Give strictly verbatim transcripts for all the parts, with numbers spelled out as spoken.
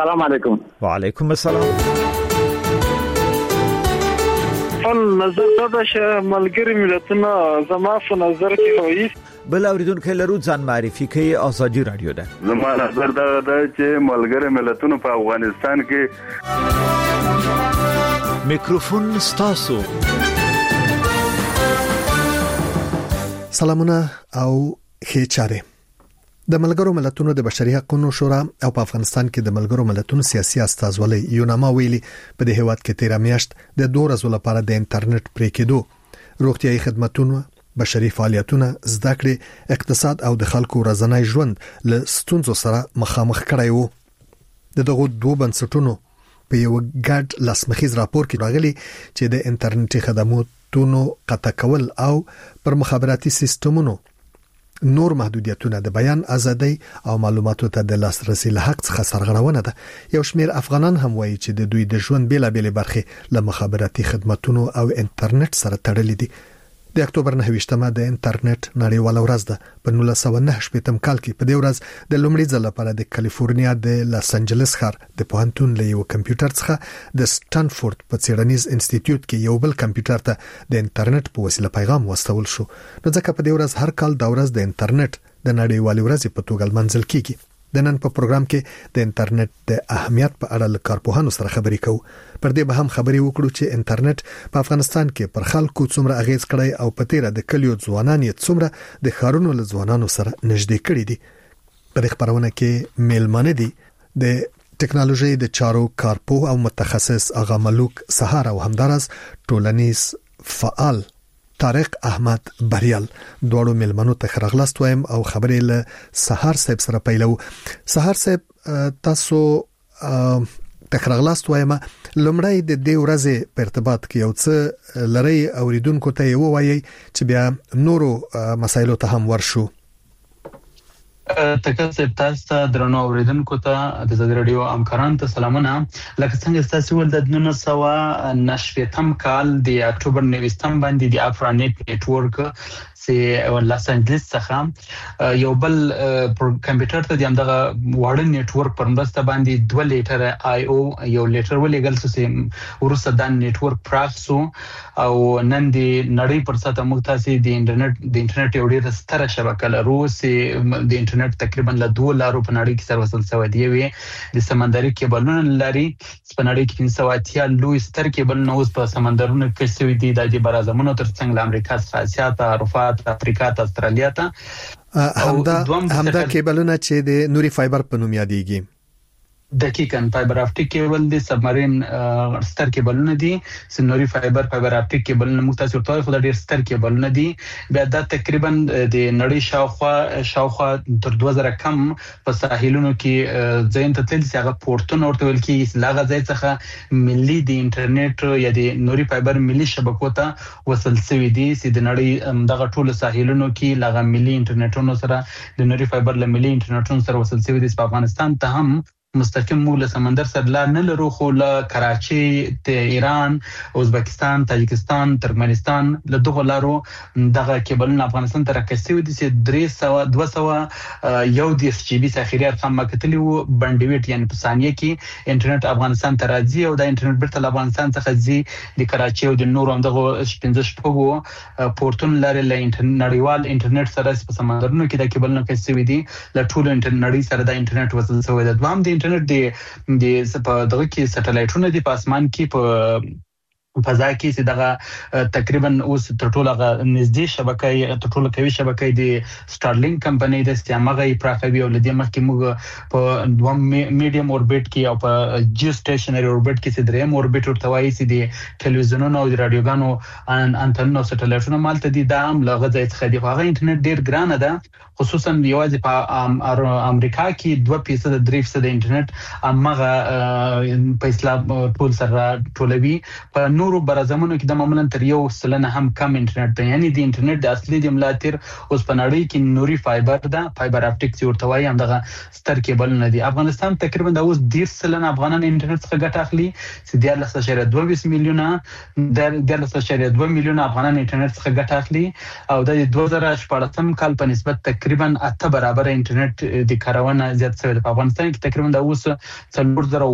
السلام علیکم. وعلیکم السلام. فل نظر دا چې ملګری ملتونه زما په نظر کې وایي بل اوریدونکو لرو ځان معرفي کوي. ازادي رادیو ده. زما نظر دا ده چې ملګری ملتونه په افغانستان کې میکروفون ستاسو. سلامونه او ښه چاره. د ملګرو ملتونو د بشري حقوقو شورا او په افغانستان کې د ملګرو ملتونو سیاسي استازولۍ یوناما ویلي په دې هیواد کې تیر میاشت د دوه ورځې لپاره د انټرنیټ پرې کېدو روغتيایي خدماتونه، بشري فعالیتونه، زده کړې، اقتصاد او د خلکو ورځنی ژوند له ستونزو سره مخامخ کړی وو. د دغه دوه بنسټونو په یو ګډ لاسمخیز راپور کې راغلي چې د انټرنیټي خدماتونو قطع کول او پر مخابراتي سیستمونو نور محدودیتونه د بیان ازادي او معلوماتو ته د لاسرسي له حق څخه سرغړونه ده. یو شمېر افغانان هم وایي چې د دوی د ژوند بیلابېلې برخې له مخابراتي خدماتونو او انټرنیټ سره تړلې دي. د اکتوبر نه ویشتمه د انټرنیټ نړیواله ورځ ده. په نولس سوه نهه شپږم کال کې په دې ورځ د لومړي ځل لپاره د کالیفورنیا د لاس انجلس ښار د پوهنتون له یو کمپیوټر څخه د سټانفورد په څېړنیز انسټیټیوټ کې یو بل کمپیوټر ته د انټرنیټ په وسیله پیغام واستول شو. نو ځکه په دې ورځ هر کال د ورځ د انټرنیټ د نړیوالې ورځې په توګه لمانځل کیږي. د نن په پروګرام کې د انټرنیټ د اهمیت په اړه له کارپوهانو سره خبرې کوو. پر دې به هم خبرې وکړو چې انټرنیټ په افغانستان کې پر خلکو څومره اغیز کړی او په تیره د کلیو ځوانان یې څومره د ښارونو له ځوانانو سره نږدې کړي دي. په دې خبرونه کې میلمانه دي د ټکنالوژي د چارو کارپوه او متخصص آغا ملوک سهار او همدارس ټولنیز فعال طارق احمد بریال. دوړو ملمنو ته خرغلاست وایم او خبرې له سهار صاحب سره پیلو. سهار صاحب تاسو تخرغلاست وایم لمړی د دې ورځې په ارتباط کې یو څه لري اوریدونکو ته یو وایي چې بیا نورو مسایلو ته هم ورشو. تاسو تاسو درنو اوریدونکو ته د زړه رادیو همکارانو ته سلامونه. لکه څنګه تاسو ول د نولس سوه نهه شپږم کال د اکتوبر نويستم باندې د افرانیت نیټورک سي لاس انجلس څخه یو بل کمپیوټر ته د همدغه واړه نیټورک پر مرسته باندې دوه لیټر آی او یو لیټر ولېګل چې ورسره د نیټورک پراخ سو او نن د نړۍ پر سطح موږ تاسو د انټرنیټ د انټرنیټ یو ډېر ستره شبکه لرو چې د انټرنیټ تقریبا له دوه لارو په نړۍ کې سره وصل شوی دی. وي د سمندري کیبلونو لري په نړۍ کې پنځه سوه اتیا لوی ستر کیبلونه اوس په سمندرونو کې شوي دي د برازمونو ترڅنګ له امریکا څخه اسیا ته، اروپا ته، افریقا ته، استرالیا ته. همدا همدا کیبلونه چې د نوري فایبر په نوم یادېږي. دقیقاً فایبر اپټیک کیبل د سبمرین ستر کیبلونه دي. سنوري فایبر فایبر اپټیک کیبلونه موږ تاسو ورته خو د ډیر ستر کیبلونه دي. بیا دا تقریبا د نړۍ شاوخوا شاوخوا تر دوه زره کم په ساحلونو کې ځین ته تل څنګه پورتونه ورته ویل کیږي. لاغه ځای څخه ملي د انټرنیټ یا د نوري فایبر ملي شبکو ته وصل شوی دي چې د نړۍ دغه ټول ساحلونو کې لاغه ملي انټرنیټونو سره د نوري فایبر له ملي انټرنیټونو سره وصل شوی دي. په افغانستان ته هم مستقیم موږ له سمندر سره لار نه لرو، خو له کراچي ته ایران، ازبکستان، تاجکستان، ترکمنستان له دغه لارو دغه کیبلونه افغانستان ته راکستي دي چې درې سوه دوه سوه یو دیرش جی بي ذخیره ارقام مکتلی وو بندویټ یعنی په ثانیه کې انټرنیټ افغانستان ته راځي او د انټرنیټ بیرته له افغانستان څخه ځي د کراچي او د نورو دغه پنځه شپږو پورتون لري له نړیوال انټرنیټ سره په سمندرونو کې د کیبلونو کستوي دي له ټول انټرنیټ نړۍ سره د انټرنیټ وصل شوی دی. دوام د انټرنیټ د د په دغه کې سټلایټونه دي په اسمان کې په فضا کې چې دغه تقریبا اوس تر ټوله نږدې شبکې تر ټوله قوي شبکې د سټارلینک کمپنۍ د استعماغه پراخوي او لدې مخکې موږ په دوه میډیم اوربیټ کې او په جیو سټیشنری اوربیټ کې چې دریم اوربیټ ورته وایي چې د ټلویزیونونو او د رادیوګانو انټنونو سټلایټونو مالته دي. دا هم له غځای څخه دی. هغه انټرنیټ ډیر ګران ده، خصوصا یوازې په امریکا کې دوه فیصد درې فیصد انټرنیټ امغه په اسلام ټول سره ټولوي. په نورو برازمونو کې د معمولا تر یو سلنه هم کم انټرنیټ دی، یعنی د انټرنیټ د اصلي د ملاتیر اوس په نړۍ کې نوري فایبر ده، فایبر اپټیکس ورته وایي، هم دغه ستر کیبلونه دي. افغانستان تقریبا د اوس ډیر سلنه افغانان انټرنیټ څخه ګټه اخلي، چې د لس اشاریه دوه میلیونه د لس اشاریه دوه میلیونه افغانان انټرنیټ څخه ګټه اخلي، او د دوه زره شپږم کال په نسبت تقریبا اته برابر انټرنیټ د کارونه زیات شوی. په افغانستان کې تقریبا د اوس څلور زره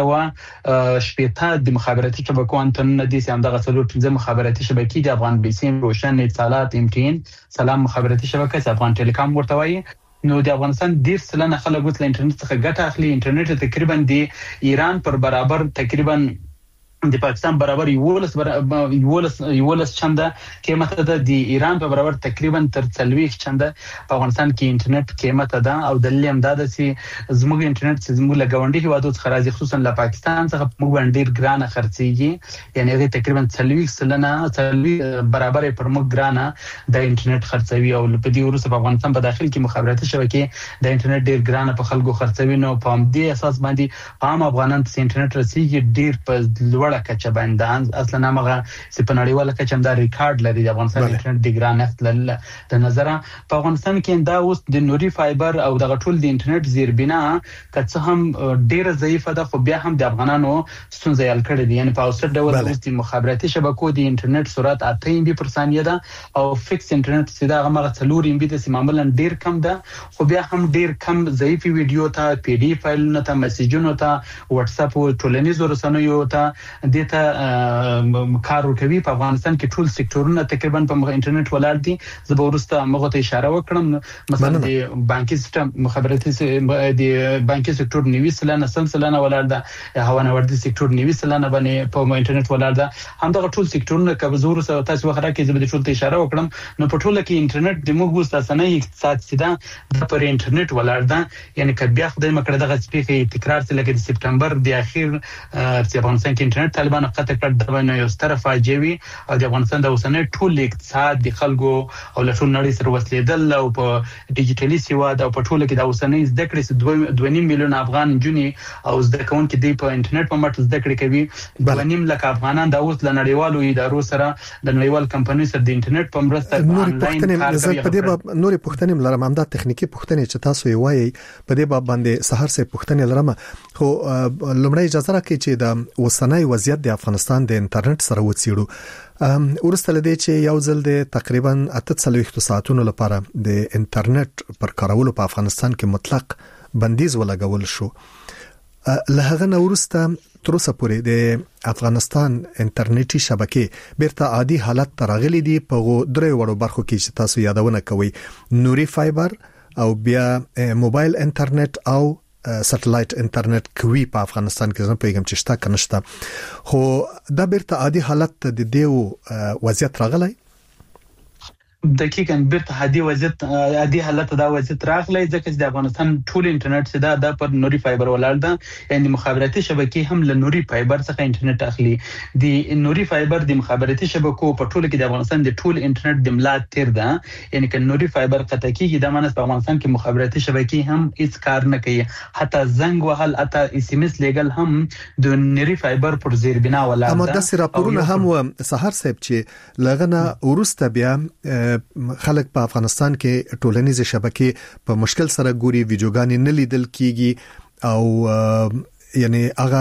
وسوه شپېته د مخابراتي شبکو انټرنیټ دي، چې همدغه څلور پنځه مخابراتي شبکې د افغان بیسیم، روشن، اتصالات، ام ټي ان، سلام مخابراتي شبکه چې افغان ټیلیکام ورته وایي. نو د افغانستان ډیر سلنه خلک اوس له انټرنیټ څخه ګټه اخلي. انټرنیټ تقریبا د ایران پر برابر تقریبا د پاکستان برابر یولس یولس یولس چنده قیمت ده، د ایران په برابر تقریبا تر څلوېښت چنده په افغانستان کې انټرنیټ قیمت ده. او دلیل هم دا ده چې زموږ انټرنیټ چې زموږ له ګاونډي هیوادو څخه راځي، خصوصا له پاکستان څخه، موږ باندې ډیر ګرانه خرڅيږي، یعنی هغه تقریبا څلوېښت سلنه څلوېښت برابر پر موږ ګرانه د انټرنیټ خرڅوي. او په دې وروسته په افغانستان په داخل کې مخابراتي شبکې د انټرنیټ ډیر ګرانه په خلکو خرڅوي. نو په دې اساس باندې عام افغانان ته انټرنیټ رسیږي ډیر په لوړه کچه باندې. اصلا هغه چې په نړیواله کچه هم دا ریکارډ لري د افغانستان انټرنیټ د ګرانښت له د نظره. په افغانستان کې دا اوس د نوري فایبر او دغه ټول د انټرنیټ زیربنا که څه هم ډیره ضعیفه ده، خو بیا هم د افغانانو ستونزې حل کړې دي. یعنی په اوسط ډول اوس د مخابراتي شبکو د انټرنیټ سرعت اته ام بي پر ثانیه ده، او فکس انټرنیټ چې دا هغه څلور ام بي ده، چې معمولا ډیر کم ده، خو بیا هم ډیر کم ضعیف ویډیو ته، پی ډی فایلونو ته، میسجونو ته، واتس اپ او ټولنیزو رسنیو ته دته کار کوي. په افغانستان کې ټول سکتورونه تقریبا په انټرنیټ ولاړ دي. زه به ورسته مغه ته اشاره وکړم، مثلا د بانکي سیستم مخابراتي د بانکي سکتور نیوي سلنه سم سلنه ولاړ ده، هوانوردي سکتور نیوي سلنه باندې په انټرنیټ ولاړ ده. همدغه ټول سکتورونه که زور سره تاسو وخره کې زه به ټول ته اشاره وکړم. نو په ټوله کې انټرنیټ د موږ وستاسنه اقتصاد سیده د پر انټرنیټ ولاړ ده. یعنی که بیا خدای مکړه دغه سپیکه تکرار سره لکه د سپټمبر د اخیر چې افغانستان کې انټرنیټ طالبان قطع کړ، د باندې یو ستر فاجعه وي، او د افغانستان د اوسنۍ ټول اقتصاد د خلکو او له ټول نړۍ سره وصلېدل، او په ډیجیټلي سواد او په ټوله کې د اوسنۍ زده کړې دوه نیم میلیون افغان جونې او زده کوونکي دی په انټرنیټ په مټ زده کړې کوي. دوه نیم لک افغانان د اوس له نړیوالو ادارو سره د نړیوال کمپنۍ سره د انټرنیټ په مرسته آنلاین کار کوي. په دې باب نوري پوښتنې لرم، همدا تخنیکی پوښتنې چې تاسو یې وایي په دې باب باندې سحر سه پوښتنې لرم. خو لومړی اجازه راکړئ چې د اوسنۍ وضعیت د افغانستان د انټرنیټ سره وڅېړو. ورسته لدی چې یو ځل د تقریبا اته څلوېښت ساعتونو لپاره د انټرنیټ پر کارولو په افغانستان کې مطلق بندیز ولګول شو. له هغه نه ورسته تر اوسه پورې د افغانستان انټرنیټي شبکې بیرته عادي حالت ته راغلي دي. په درې وړو برخو کې چې تاسو یادونه کوي، نوري فایبر او بیا موبایل انټرنیټ او سټلایټ انټرنیټ کوي په افغانستان کې. زه پیغام چې شته کنيشته، خو دا بیرته عادي حالت د دیو وضعیت راغلی. دقیقاً بیرته عادي وضعیت عادي حالت دا وضعیت راغلی، ځکه چې د افغانستان ټول انټرنیټ چې دا د پر نوري فایبر ولاړ ده. یعنی مخابراتي شبکې هم له نوري فایبر څخه انټرنیټ اخلي. د نوري فایبر د مخابراتي شبکو په ټوله کې د افغانستان د ټول انټرنیټ د ملا تیر ده. یعنی که نوري فایبر قطع کیږي، د مانس په افغانستان کې مخابراتي شبکې هم هیڅ کار نه کوي. حتی زنګ وهل، حتی اس ام اس لیګل هم د نوري فایبر پر زیربنا ولاړ ده. اما د سره راپورونه هم سحر صاحب چې لغنه ورسته بیا خلک په افغانستان کې ټولنیز شبکې په مشکل سره ګوري، ویډیوګانې نه لیدل کیږي، او یعنی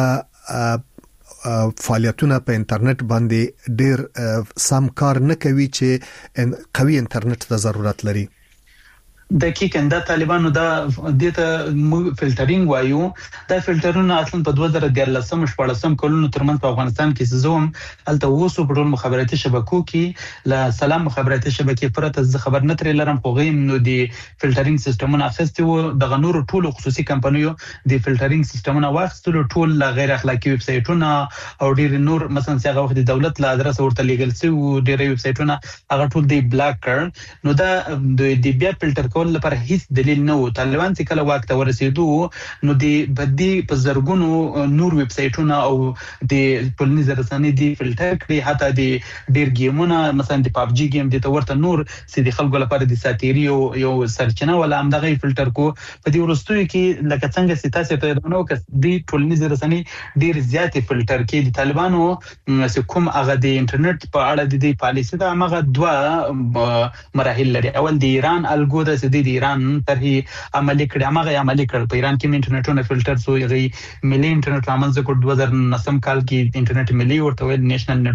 هغه فعالیتونه په انټرنیټ باندې ډیر سم کار نه کوي چې قوي انټرنیټ ته ضرورت لري. دقیقاً دا طالبانو دا دته فلټرینګ وایو. دا فلټرونه اصلا په دوه زره دیارلسم شپږم کلونو ترمنځ په افغانستان کې زوم الته وسو په ټول مخابراتي شبکو کې له سلام مخابراتي شبکې پرته ز خبر نه ترې لرم، خو غیم نو دی فلټرینګ سیستمونه اخیستي وو. د غنور ټول خصوصي کمپنیو دی فلټرینګ سیستمونه واخیستل، ټول غیر اخلاقی ویب سایټونه او ډیر نور مثلا څنګه وخت د دولت له ادرس ورته لیګل سي او ډیر ویب سایټونه هغه ټول دی بلاک کړ. نو دا د بیا فلټر ورکول لپاره هیڅ دلیل نه و. طالبان چې کله واک ته ورسېدو نو د بدی په زرګونو نور ویب سایټونه او د ټولنیز رسنۍ دی فلټر کړي، حتی د ډیر گیمونه مثلا د پاب جی گیم د تورته نور سې د خلکو لپاره د ساتيري او یو سرچینه ولا هم دغه فلټر کو. په دې ورستوي کې لکه څنګه چې تاسو ته نو کس د ټولنیز رسنۍ ډیر زیات فلټر کې د طالبانو چې کوم هغه د انټرنیټ په اړه د دې پالیسي دا هغه دوه مراحل لري. اول د ایران الګو د د ایران طرحي عملي کړي، هغه عملي کړ. په ایران کې انټرنیټونه فلټر سو یغي ملي انټرنیټ رامنځته کړ دوه هزار نهم کال کې انټرنیټ ملي ورته ویل نېشنل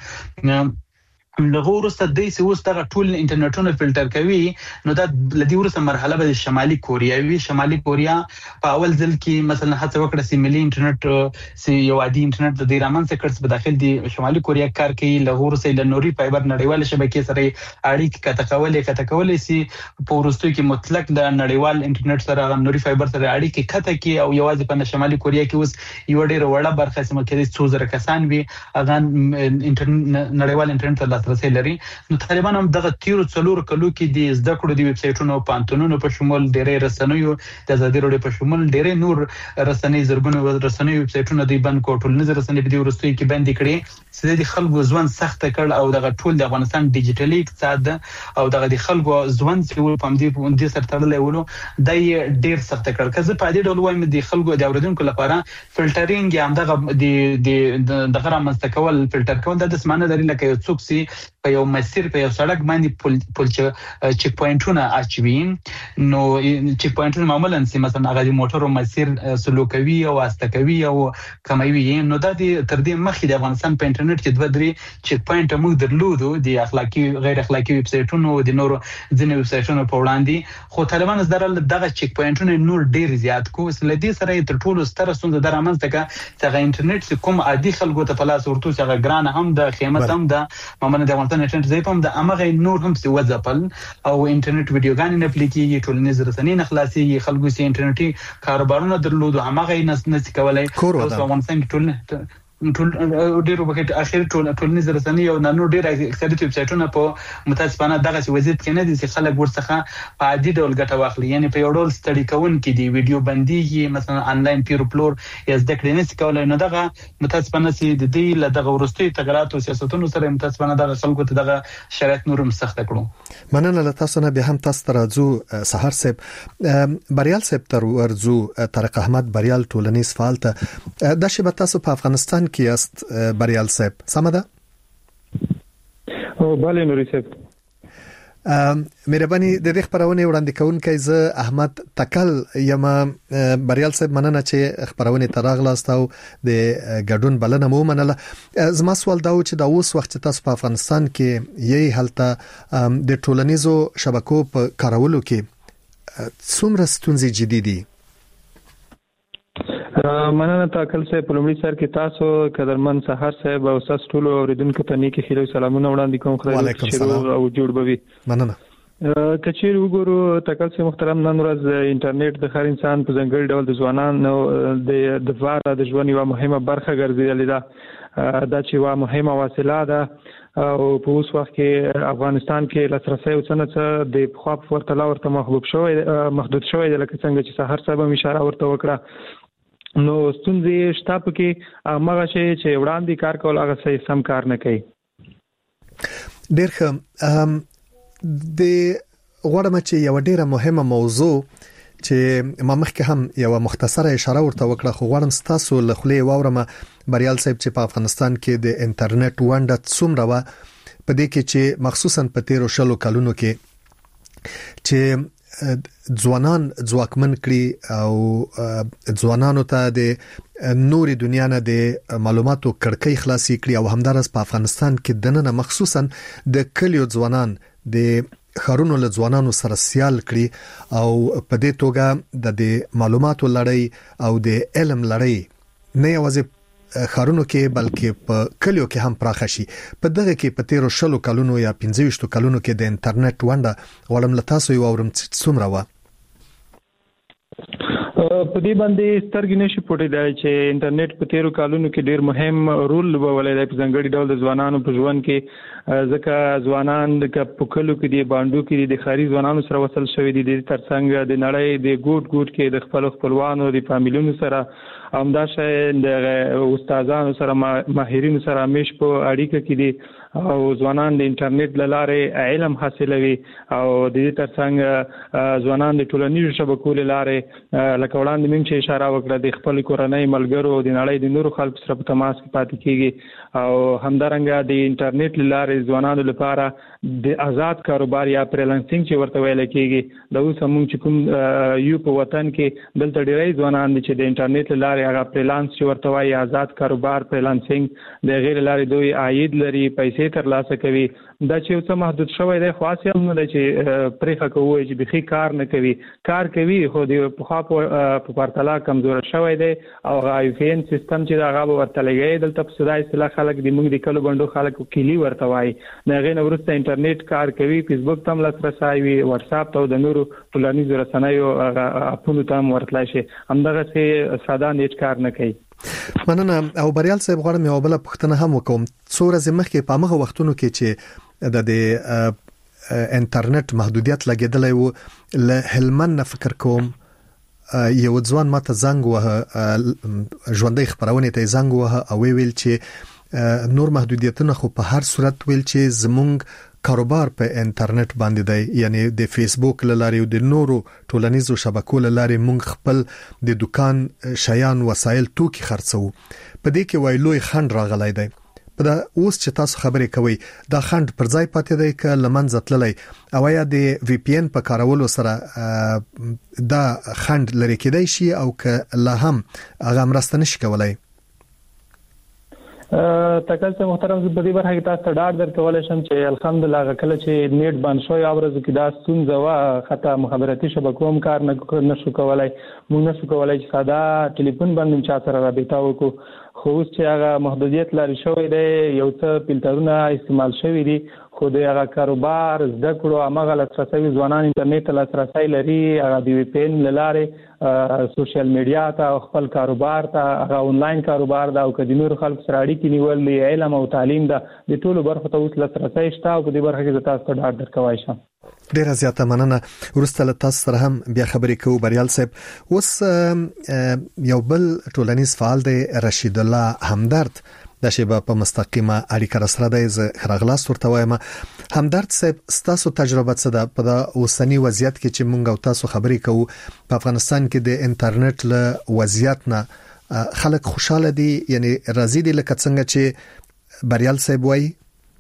نتورک. لغه ورسته د سی اوس دغه ټول انټرنیټونه فلټر کوي. نو دا لدی ورسته مرحله به شمالي کوریا وی. شمالي کوریا په اول ځل کې مثلا هڅه وکړه چې ملي انټرنیټ سی یو عادي انټرنیټ د ایران څخه کړس په داخل دی شمالي کوریا کار کوي. لغه ورسته د نوري فایبر نړیوال شبکې سره اړیکې کته کولې کته کولې سی په ورستو کې مطلق د نړیوال انټرنیټ سره نوري فایبر سره اړیکې کته کې او یوازې په شمالي کوریا کې اوس یو ډېر وړه برخه سم کې څو زره کسان وي اغه انټرنیټ نړیوال انټرنیټ لاسرسي لري. نو طالبان هم دغه تیرو څلور کلو کې د زده کړو د ویب سایټونو او پانتونونو په شمول ډېرې رسنیو د ازادي راډیو په شمول ډېرې نور رسنۍ زرګونو رسنیو ویب سایټونو د بند کوټل نظر رسنۍ په دې ورستوي کې بند کړي چې د خلکو ژوند سخت کړ او دغه ټول د افغانستان ډیجیټلي اقتصاد او دغه د خلکو ژوند چې په دې په دې سره تړلې ولو د ډېر سخت کړ. کزه په دې ډول وایم د خلکو د اوریدونکو لپاره فلټرینګ هم دغه د دغه رامنځته کول فلټر کول د اسمانه لري لکه یو څوک سي په یو مسیر په یو سړک باندې پل پل چیک پوینټونه اچوي. نو چیک پوینټونه معمولا سي مثلا هغه د موټرو مسیر سلوکوي او واستکوي او کموي. نو دا د تر دې مخکې د افغانستان په انټرنیټ کې دوه درې چیک پوینټ موږ درلودو د اخلاقی غیر اخلاقی ویب سایټونو او د نورو ځینې ویب سایټونو په وړاندې. خو طالبان زدرل دغه چیک پوینټونه نور ډیر زیات کو. سل دې سره تر ټولو ستر ستونزه در امنځته کا چې انټرنیټ کوم عادي خلکو ته په لاس ورته چې ګران هم د قیمت هم د معمولا د افغانستان انټرنیټ زې پم د امغه نور هم سی وځپل او انټرنیټ ویډیوګان نه پلیکي ټولنیز رسنۍ نه خلاصي خلکو سي انټرنیټي کاروبارونه درلودو همغه نه نس کولای. او افغانستان ټول ټول ډیرو بکټ اخر ټول ټولنیز رسنۍ او نو ډیر اکثریت ویب سایټونه په متاسفانه دغه وضعیت کې نه دي چې خلک ورڅخه په عادي ډول ګټه واخلي. یعنی په یو ډول ستړي کون کې دی ویډیو بنديږي مثلا انلاین پیر پلور یا زده کړې نه کولای. نو دغه متاسفانه چې د دې له دغه ورستي تغیرات او سیاستونو سره متاسفانه دغه خلکو ته دغه شرایط نورم سخت کړو. مننه له تاسو نه به هم تاسو ترځو سحر صاحب بریال صاحب تر ورځو طارق احمد بریال ټولنیز فعال ته د شبکه تاسو په افغانستان کی است بریال صاحب سمده؟ او بله نوري صاحب مهرباني د دې خبرونه وړاندې کوونکی زه احمد تکل یم. بریال صاحب مننه چې خبرونه تراغلاست او د ګډون بلنه مو منله. زما سوال دا و چې دا اوس وخت تاسو په افغانستان کې یې حالت د ټولنیزو شبکو په کارولو کې څومره ستونزې جدي دي؟ مننه تاکل صاحب په لومړي سر کې تاسو قدرمن سحر صاحب او تاسو ټول اوریدونکو ته نیکی خیره سلامونه وړاندې کوم. خدای شروع او جوړ بوي. مننه. کچیر وګورو تاکل صاحب محترم نن ورځ انټرنیټ د هر انسان په ځنګړي ډول د ځوانانو د د واره د ژوند یو مهمه برخه ګرځېدلې ده. دا چې وا مهمه وسیله ده او په اوس وخت کې افغانستان کې لاسرسي او څنګه د خواپ ورته ورته محبوب شوی محدود شوی لکه څنګه چې سحر صاحب اشاره ورته وکړه. نو ستونزې شته پکې هغه شی چې وړاندې کار کول هغه صحیح سم کار نه کوي. ډېر ښه. د غوړم چې یو ډیره مهمه موضوع چې ما مخکې هم یو مختصره اشاره ورته وکړه خو غواړم تاسو له خلې واورم بریال صاحب چې په افغانستان کې د انټرنیټ ونډه څومره و په دې کې چې مخصوصا په تیرو شلو کلونو کې چې ځوانان ځواکمن کړي او ځوانانو ته د نوري دنیا نه د معلوماتو کړکۍ خلاصي کړي او همدارس په افغانستان کې دنه مخصوصا د کلیو ځوانان د خارونو له ځوانانو سره سیال کړي او په دې توګه د معلوماتو لړۍ او د علم لړۍ نه یوازې خارونو کې بلکې په کلیو کې هم پراخه شي. په دغه کې په تیرو شلو کلونو یا پنځه کلونو کې د انټرنیټ ونډه غواړم له تاسو یو اورم څومره و؟ په دې باندې سترګې نشي پټېدای چې انټرنیټ په تیرو کالونو کې ډېر مهم رول لوبولی دی په ځانګړي ډول د ځوانانو په ژوند کې، ځکه ځوانان د په کلو کې دي، بانډو کې دي، د ښاري ځوانانو سره وصل شوي دي، د ترڅنګ د نړۍ د ګوټ ګوټ کې د خپلو خپلوانو د فامیلونو سره همداشان د استادانو سره ماهرینو سره همیش په اړیکه کې دي او ځوانان د انټرنیټ له لارې علم حاصلوي او د دې ترڅنګ ځوانان د ټولنیزو شبکو له لارې لکه وړاندې موږ چې اشاره وکړه د خپل کورنۍ ملګرو د نړۍ د نورو خلکو سره په تماس کې پاتې کیږي او همدارنګه د انټرنیټ له لارې ځوانانو لپاره د آزاد کاروبار یا فریلانسینګ چې ورته ویل کیږي د اوس موږ چې کوم یو په وطن کې دلته ډېری ځوانان دي چې د انټرنیټ له لارې هغه فریلانس چې ورته وایي آزاد کاروبار فریلانسینګ د غیر لارې دوی عاید لري، پیسې ترلاسه کوي. دا چې څه محدود شوی دی خو اصل نه دی چې پرېخه کوي چې بخي کار نه کوي، کار کوي خو د پخوا په پرتله کمزور شوی دی او آی پی این سیستم چې دا هغه ورته لګي دلته په صدا اصطلاح خلک د موږ د کلو بندو خلکو کلی ورته وایي. د هغې نه وروسته انټرنیټ کار کوي، فیسبوک ته هم لاسرسی وي، واتساپ ته او د نورو ټولنیزو رسنیو اپونو ته هم ورتلی شي، همدغسې ساده نیټ کار نه کوي. مننه. او بریال صاحب غواړم یو بل پوښتنه هم وکوم. څو ورځې مخکې په هغه وختونو کې چې د د انټرنیټ محدودیت لګیدلی و له هلمند نه فکر کوم یو ځوان ماته زنګ وه، ژوندۍ خبرونه ته زنګ وه او ویل چې نور محدودیتونه خو په هر صورت ویل چې زمونږ کاروبار په انټرنیټ باندې دی، یعنی د فیسبوک لاري او د نورو ټولنیزو شبکو لاري مونږ خپل د دکان شیان وسایل توکي خرڅو. په دې کې وایلوي خند راغلی دی. په دا اوس چې تاسو خبرې کوي دا خند پر ځای پاتې دی که لمنځه تللی او یا د وی پی ان په کارولو سره دا خند لري کېدای شي او که لا هم هغه مرسته نشي کولای؟ تکل څه محترم زه په دې برخه کې تاسو ته ډاډ درکولی شم چې الحمدلله هغه کله چې نیټ بند شوی او ورځو کې دا ستونزه وه، حتی مخابراتي شبکو هم کار نه شو کولی، موږ نه شو کولی چې ساده ټلیفون باندې چا سره رابطه وکړو. خو اوس چې هغه محدودیت لري شوی دی، یو څه فلټرونه استعمال شوي دي، خو د هغه کاروبار زده کړو هماغه لاسرسی ځوانان انټرنیټ ته لاسرسی لري، هغه د وی پی این له لارې سوشل میډیا ته او خپل کاروبار ته هغه آنلاین کاروبار ده او که د نورو خلکو سره اړیکې نیول دي، علم او تعلیم ده، د ټولو برخو ته اوس لاسرسی شته او په دې برخه کې زه تاسو ته ډاډ درکولی شم. ډیره زیاته مننه. وروسته له تاسو سره هم بیا خبرې کوو. بریال صاحب، اوس یو بل ټولنیز فعال دی رشید الله همدرد، د شیبه په مستقیمه اړیکه سره دی، زه راغلاست ورته وایم. همدرد صاحب، ستاسو تجربه څه ده په دا اوسنی وضعیت کې چې مونږ او تاسو خبرې کوو؟ په افغانستان کې د انټرنیټ له وضعیت نه خلک خوشاله دي، یعنی راضي دي لکه څنګه چې بریال صاحب وایي؟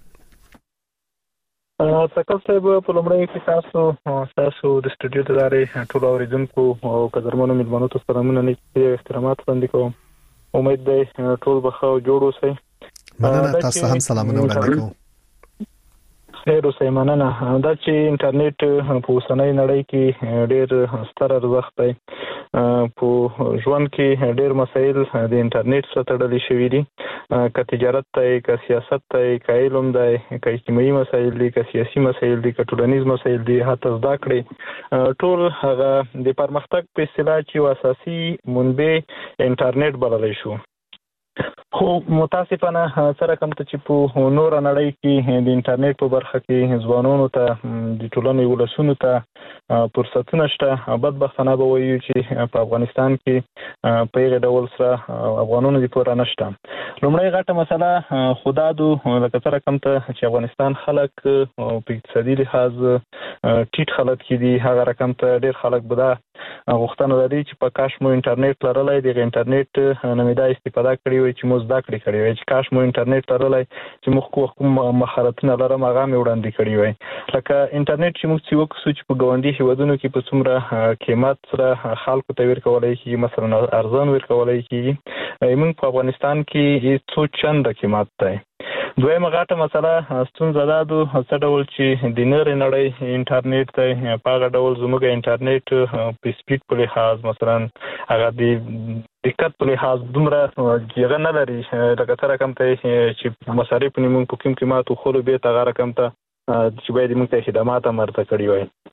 تکل صاحب، په لومړی کې تاسو تاسو د سټوډیو د لارې ټول اوریدونکو او قدرمنو میلمنو ته سلامونه نیکې احترامات وړاندې کوم. امید دی ټول به ښه او جوړ اوسئ. مننه. تاسو هم سلامونه وړاندې کوم. خیر اوسئ. مننه. دا چې انټرنیټ په اوسنۍ نړۍ کې ډېر ستر ارزښت دی. په ژوند کې ډېر مسایل د انټرنیټ سره تړلي شوي دي، که تجارت دی، که سیاست دی، که علم دی، که اجتماعي مسایل دي، که سیاسي مسایل دي، که ټولنیز مسایل دي، حتی زده کړې، ټول هغه د پرمختګ په اصطلاح چې یو اساسي منبع انټرنیټ بللی شو. خو متاسفانه سره کوم ته چې په نور نړۍ کې د انټرنیټ په برخه کې ځوانانو ته د ټولنې ولسونو ته فرصتونه شته، بدبختانه به وایو چې په افغانستان کې په هغه ډول سره افغانانو د پوره نشته. لومړی غټه مسله خدا دو لکه سره کوم ته چې افغانستان خلک په اقتصادي لحاظ ټیټ حالت کې دي، هغه رقم ته ډېر خلک به دا غوښتنه لري چې په کاش مو انټرنیټ لرلی، دغه انټرنیټ نه مې دا استفاده کړې وای چې مو زده کړې کړې وای، چې کاش مو انټرنیټ لرلی چې موږ کوم مهارتونه لرم هغه مې وړاندې کړي وای. لکه انټرنیټ چې موږ چې وکړو چې په ګاونډي هېوادونو کې په څومره قیمت سره خلکو ته ورکولی کېږي، مثلا ارزان ورکولی کېږي، موږ په افغانستان کې څو چنده قیمت دی. دویمه غټه مسله ستونزه دا ده څه ډول چې د نورې نړۍ انټرنیټ دی، په هغه ډول زموږ انټرنیټ په سپیډ په لحاظ مثلا هغه د دقت په لحاظ دومره هغه نه لري، لکه څه رقم ته چې مصارف موږ په کوم قیمت وخورو بیا هغه رقم ته چې باید موږ ته خدمات هم ورته کړي وای.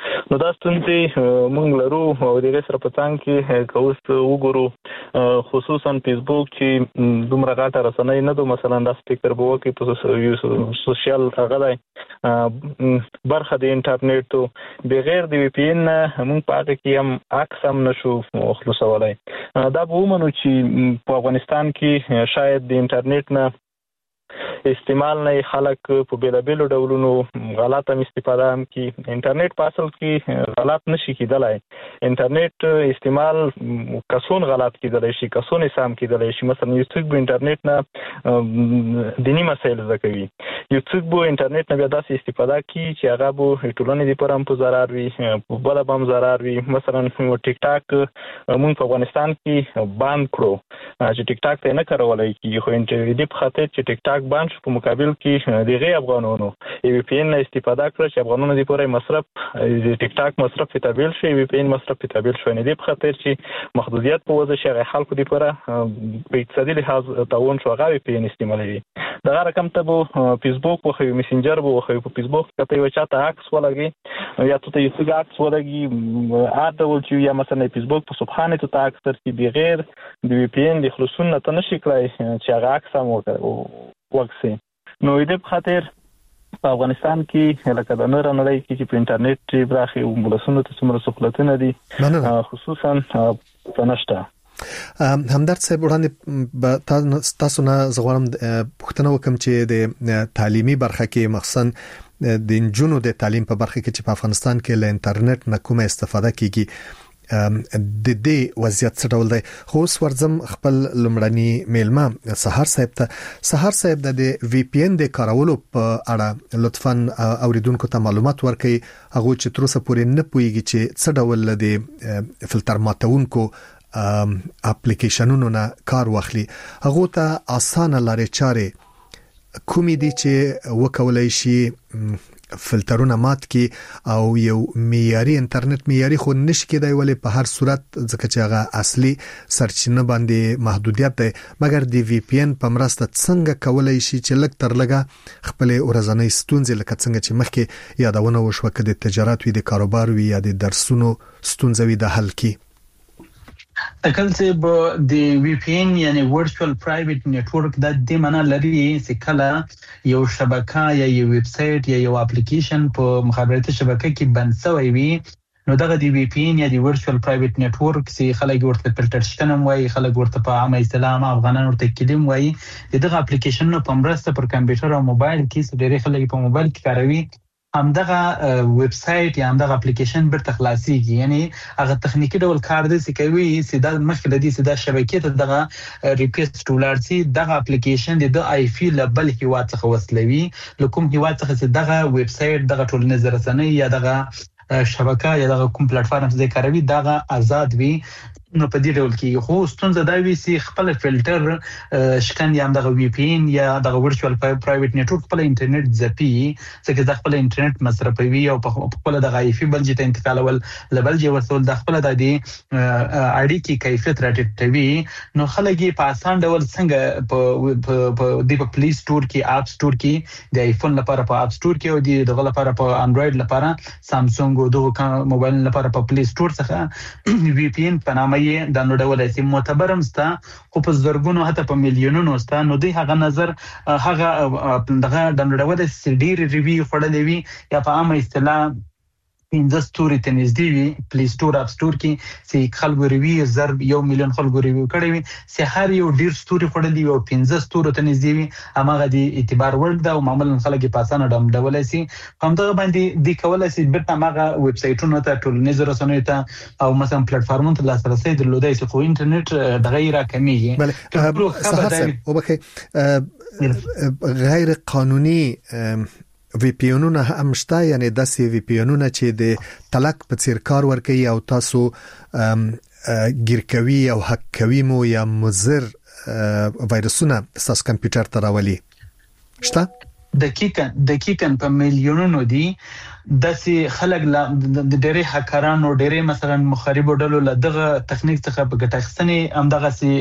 نو دا ستونزې موږ لرو او د غسر په څنګ کې کوس وګورو خصوصا فیسبوک چې دومره غاټه رسنۍ نه دو مثلا د سپیکر بو کې په سوشل هغه دی برخه د انټرنیټ ته بغیر د وی پی ان موږ پاتې کې هم عکس هم نشو خلاصولای. دا به ومنو چې په افغانستان کې شاید د انټرنیټ نه استعمال نه خلک په بیلابیلو ډولونو غلطه استفاده هم کی. انټرنیټ په اصل کې غلط نشي کېدلای. انټرنیټ استعمال کسون غلط کېدلای شي، کسون سم کېدلای شي. مثلا یو څوک په انټرنیټ نه دینی مسایل زکوي، یو څوک په انټرنیټ نه بیا داسې استفاده کوي چې هغه به ټولنې لپاره هم په ضرر وي، په بل هم ضرر وي. مثلا ټیک ټاک موږ په افغانستان کې باند کړو چې ټیک ټاک ته نه کارولای کیږي، خو انټرنیټ په خاطر چې ټیک ټاک باند په مقابل کې د غي افغانانو ای وی پی ان استفاده کړ چې افغانانو د پوره مصرف د ټیک ټاک مصرف تابع شي، ای وی پی ان مصرف تابع شي. نه دی په خاطر چې محدودیت په وجه شغه خلکو د پوره په اقتصادي لحاظ تعاون شو غوي پی ان استعمالوي. دا رقم ته په فیسبوک او خو میسنجر او خو په فیسبوک کته یو چاته عکس ولګي یا ته یو څه عکس ولګي اته ول چې یا مثلا فیسبوک په سبحانه ته اکثر کې بغیر د وی پی ان د خصوصا ته نشي کړای چې هغه عکس هم وکړي وکسي. نو دې په خاطر په افغانستان کې لکه د نور نړۍ کې چې په انټرنیټ برخه او ملسونو ته څومره سہولتونه دي خصوصا پنشته. همدرد صاحب وړاندې تاسو نه زغورم پوښتنه وکم چې د تعلیمي برخه کې مخصوصا د انجونو د تعلیم په برخه کې چې په افغانستان کې له انټرنیټ نه کومه استفاده کیږي د دې وضعیت څه ډول دی. خو اوس ورځم خپل لمړني میلمه سحر صاحب ته. سحر صاحب د وی پی ان د کارولو په اړه لطفاً اوریدونکو ته معلومات ورکړئ، هغه چې تر اوسه پورې نه پوهیږي چې څه ډول د فلټر ماتونکو اپلیکیشنونو نه کار واخلي، هغه ته اسانه لارې چارې کومې دي چې وکولای شي فلټرونه مات کی او یو معیاري انټرنیټ معیاري خو نشي کېدای ولې په هر صورت ځکه چې هغه اصلي سرچینه باندې محدودیت دی، مګر د وی پی ان په مرسته څنګه کولای شي چې لږ تر لږه خپل ورځنی ستونزې لکه څنګه چې مخکې یادونه وشوه کړي د تجارت وي، د کاروبار وي یا د درسونو ستونزې وي د حل کی. تکل چې د وی پی ان یعنی ورچوال پرایویټ نیټورک د دې معنا لري چې کله یو شبکه یا یو ویب سټ یا یو اپلیکیشن په مخابراتي شبکه کې بند شوی وي، نو دغه د وی پی ان یا د ورچوال پرایویټ نیټورک چې خلک ورته فلټر شتنم وایي، خلک ورته په عامه اصطلاح افغانان ورته کلیم وایي، دغه اپلیکیشن په مرسته پر کمپیوټر او موبایل کې ډېری خلک په موبایل کې کاروي، همدغه ویب سټ یا همدغه اپلیکیشن برته خلاصيږي. یعنی هغه تخنیکی ډول کار دی چې کوي چې د مخکې د دې چې د شبکې ته دغه ریکوست ولرسي، دغه اپلیکیشن د آی پی لیبل هیواد څخه وصلوي، لکه هیواد څخه چې دغه ویب سټ دغه ټولنیز رسنۍ یا دغه شبکه یا دغه کوم پلیټ فارم چې کاروي دغه آزاد وي. نو په دې ډول کې خو ستونزه دا وي چې خپل فلټر شکن یا دغه وی پی ان یا دغه ورچوال پرایویټ نیټورک خپل انټرنیټ ځپي، ځکه د خپل انټرنیټ مصرفوي او په خپل دغه آی پی بل ځای ته انتقالول لبل ځای وصول د خپل د دې اړیکې کیفیت راټیټوي. نو خلک په آسان ډول څنګه په په د پلی سٹور کې اپ سٹور کې د آیفون لپاره په اپ سٹور کې او د دغه لپاره په انډراید لپاره سامسونګ او دغه موبایل لپاره په پلی سٹور څخه وی پی ان په نامه یې د نړیوال سیم معتبر مستا خو په زرګونو حتی په میلیونونو ستا. نو دوی هغه نظر هغه دغه د نړیوال سډیر ریویو خړلې وی یا په عامه اصطلاح پنځه ستوري ته نږدې وي پلی سٹور اپ سٹور کې چې خلکو ریویو زر یو میلیون خلکو ریویو کړی وي، چې هر یو ډیر ستوري خړلې وي او پنځه ستوري ته نږدې وي، هغه د اعتبار وړ ده او معمولا خلک په اسانه ډم ډولای شي همدغه باندې د کولای شي بیرته هغه ویب سټونو ته ټولنیز رسنیو ته او مثلا پلیټ فارمونو ته لاسرسي درلودای شي، خو انټرنیټ د غیر کمیږي. بله غیر قانوني وی پی انونه هم شته، یعنی داسې وی پی انونه چې د تلک په څیر کار ورکوي او تاسو ګیر کوي او هک کوي مو یا مضر وایرسونه تاسو کمپیوټر ته راولي. شته دقیقاً دقیقاً په میلیونونو دي داسې خلک لا د ډېرې هکرانو ډېرې مثلا مخربو ډلو له دغه تخنیک څخه په ګټه اخیستنې همدغه سي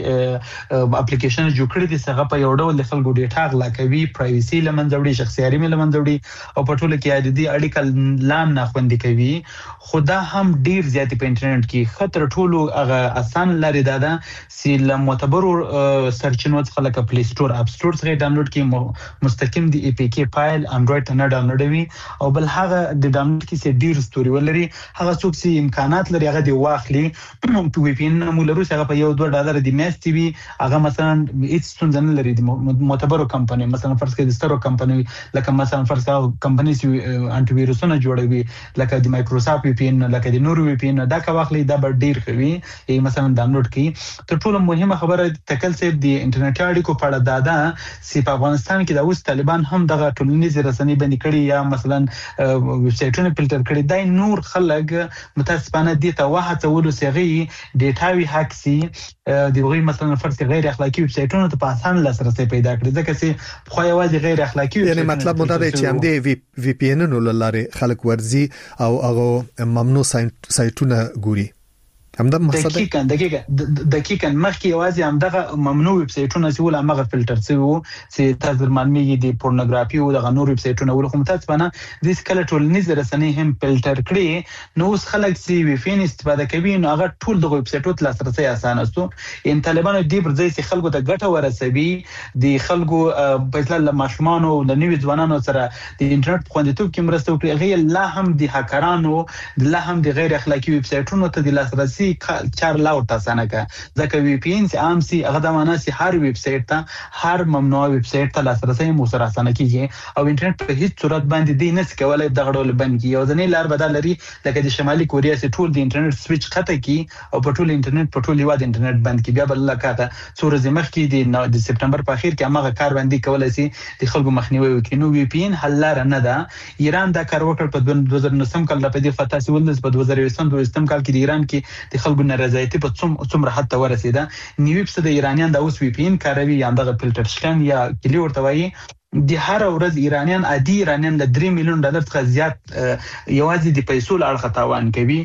اپلیکیشن جوړ کړي دي څنګه په یو ډول د خلکو ډیټا غلا کوي، پرایویسي له منځه وړي، شخصي اړیکې له منځه وړي او په ټوله کې عادي اړیکه لام نه خوندي کوي. خو دا هم ډیر زیات په انټرنیټ کې خطر ټولو هغه اسان لري دا ده چې له معتبرو سرچینو څخه لکه پلی سٹور اپ سٹور څخه ډاونلوډ کړي، مستقیم د ای پی کې فایل انډراید ته نه ډاونلوډوي او بل هغه د ډاونلوډ کې چې ډیر ستوري ولري هغه څوک چې امکانات لري هغه دی واخلي په وی پی ان مولرو هغه په یو دوه ډالر د میاشت وی هغه مثلا هیڅ ستونزه نه لري د معتبرو کمپنۍ مثلا فرض کړئ د سترو کمپنۍ لکه مثلا فرض کړئ کمپنۍ چې انټي ویروسونه جوړوي لکه د مایکروسافټ وی پی ان لکه د نور وی پی ان دا کا واخلي دا به ډیر کوي ای مثلا ډاونلوډ کړي. تر ټولو مهمه خبره تکل سي د انټرنیټ اړیکو په اړه دا ده چې په افغانستان کې د اوس طالبان هم دغه ټولنیز رسنۍ باندې کړي یا مثلا ویب سټونه فلټر کړي دای نور خلک متاسفانه دي ته وهڅولو سیغي ډیټا وی هاکسي دی وی مثلا فرض غیر اخلاقی ویب سټونه ته په اسان لاسرسي پیدا کړي ځکه چې خو یوازې غیر اخلاقی یعنی مطلب مو دا دی چې هم دی وی پی ان نو لاره خلک ورزي او هغه ممنوع سایتونه ګوري. همدا مقصد دقیقاً دقیقاً دقیقاً مخکې یوازې همدغه ممنوع ویب سایټونه چې ول هغه فلټر شوی وو چې تاسو معلومیږي د پورنوګرافي او د نور ویب سایټونه ول خو متاسفانه د سکل ټولنیز رسنۍ هم فلټر کړي نو اوس خلک چې وی پی ان استفاده کوي نو هغه ټول د ویب سایټونو لاسرسي اسانه ستو ان طالبانو دی پر ځای چې خلکو ته ګټه ورسوي د خلکو په اصل ماشومان او د نوي ځوانانو سره د انټرنیټ خوندیتوب کې مرسته وکړي غیر لا هم د هکرانو لا هم د غیر اخلاقی ویب سایټونو ته د لاسرسي چار لاو تاسانه کا ځکه وی پی ان سي عام سي هغه د معنا سي هر ویب سټ ته هر ممنوع ویب سټ ته لاسرسي مو سره اسانه کیږي او انټرنیټ په هیڅ صورت باندې دی نه کولای د غړول بند کی او ځنې لار بدل لري لکه د شمالي کوریا سي ټول د انټرنیټ سویچ خطه کی او په ټول انټرنیټ په ټول یواد انټرنیټ بند کی بیا بل لکه سورې زمخ کی د سپټمبر په اخر کې هغه کار باندې کولای سي د خلکو مخنیوي وکړي نو وی پی ان حل لار نه ده. ایران دا کار وکړ په دوه زره نهم کال په دې فتا سی ولز په دوه زره یوولس کال کې د ایران کې د خلکو نارضایتي په څوم څومره حد ته ورسیده نیویب څخه د ایرانیان د اوس وی پی ان کاروي یا دغه فلټر شکن یا کلی ورته وایي د هر ورځ ایرانیان عادي ایرانیان د درې میلیون ډالر څخه زیات یوازې د پیسو لړ خطاوان کوي.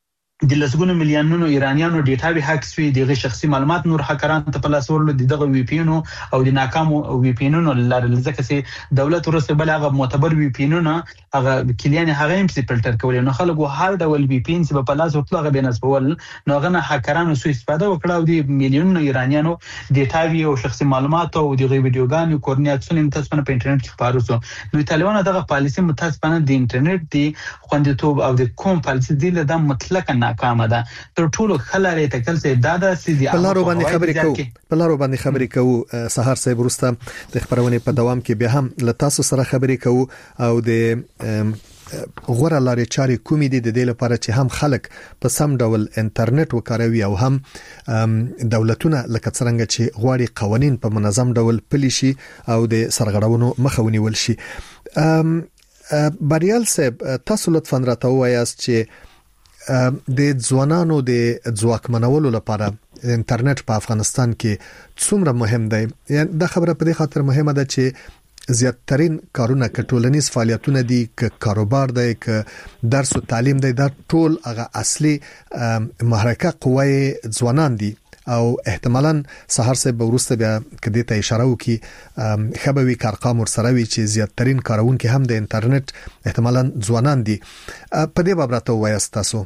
د لسګونو میلیونونو ایرانیانو ډیټا به هک سوي دغه شخصي معلومات نور هکران ته په لاس ورل دغه وی پی ان او د ناکامو وی پی ان لر ځکه چې دولت ورسره بل هغه معتبر وی پی ان هغه کلیان هغه هم سي فلټر کول نو خلکو هر ډول وی پی ان چې په لاس ورتل هغه بنسبول نو هغه هکرانو سو استفاده وکړه او د میلیونونو ایرانیانو ډیټا وی او شخصي معلومات او دغه ویډیوګان او کورنیاتونه متاسفانه په انټرنیټ کې خبرو سو نو طالبان دغه پالیسي متاسفانه د انټرنیټ دی خوندیتوب او د کوم پالیسي دی له د مطلق ناکامه ده تر ټولو خلاره تکل سي دادا سي دي په لارو باندې خبرې کوو په لارو باندې خبرې کوو سحر صاحب ورسته د خبرونه په دوام کې به هم له تاسو سره خبرې کوو او د غوړه لارې چاري کومې دي د دې لپاره چې هم خلک په سم ډول انټرنیټ وکاروي او هم دولتونه لکه څنګه چې غواړي قوانين په منظم ډول پلي شي او د سرغړونو مخه ونیول شي. بریال صاحب تاسو لطفا راته وایاست چې د ځوانانو د ځواکمنولو لپاره انټرنیټ په افغانستان کې څومره مهم دی. یعنی دا خبره په دې خاطر مهمه ده چې زیاترین کارونه ک ټولنیز فعالیتونه دي ک کاروبار دی ک درس او تعلیم دی دا ټول هغه اصلي محرکه قوه ځوانان دي او احتمالاً سحر صاحب ورسته بیا کدی ته اشاره وکي خبوي کارقام ورسره وی چې زیاترین کارونکو هم د انټرنیټ احتمالاً ځوانان دي په دې باب راته وایاست تاسو.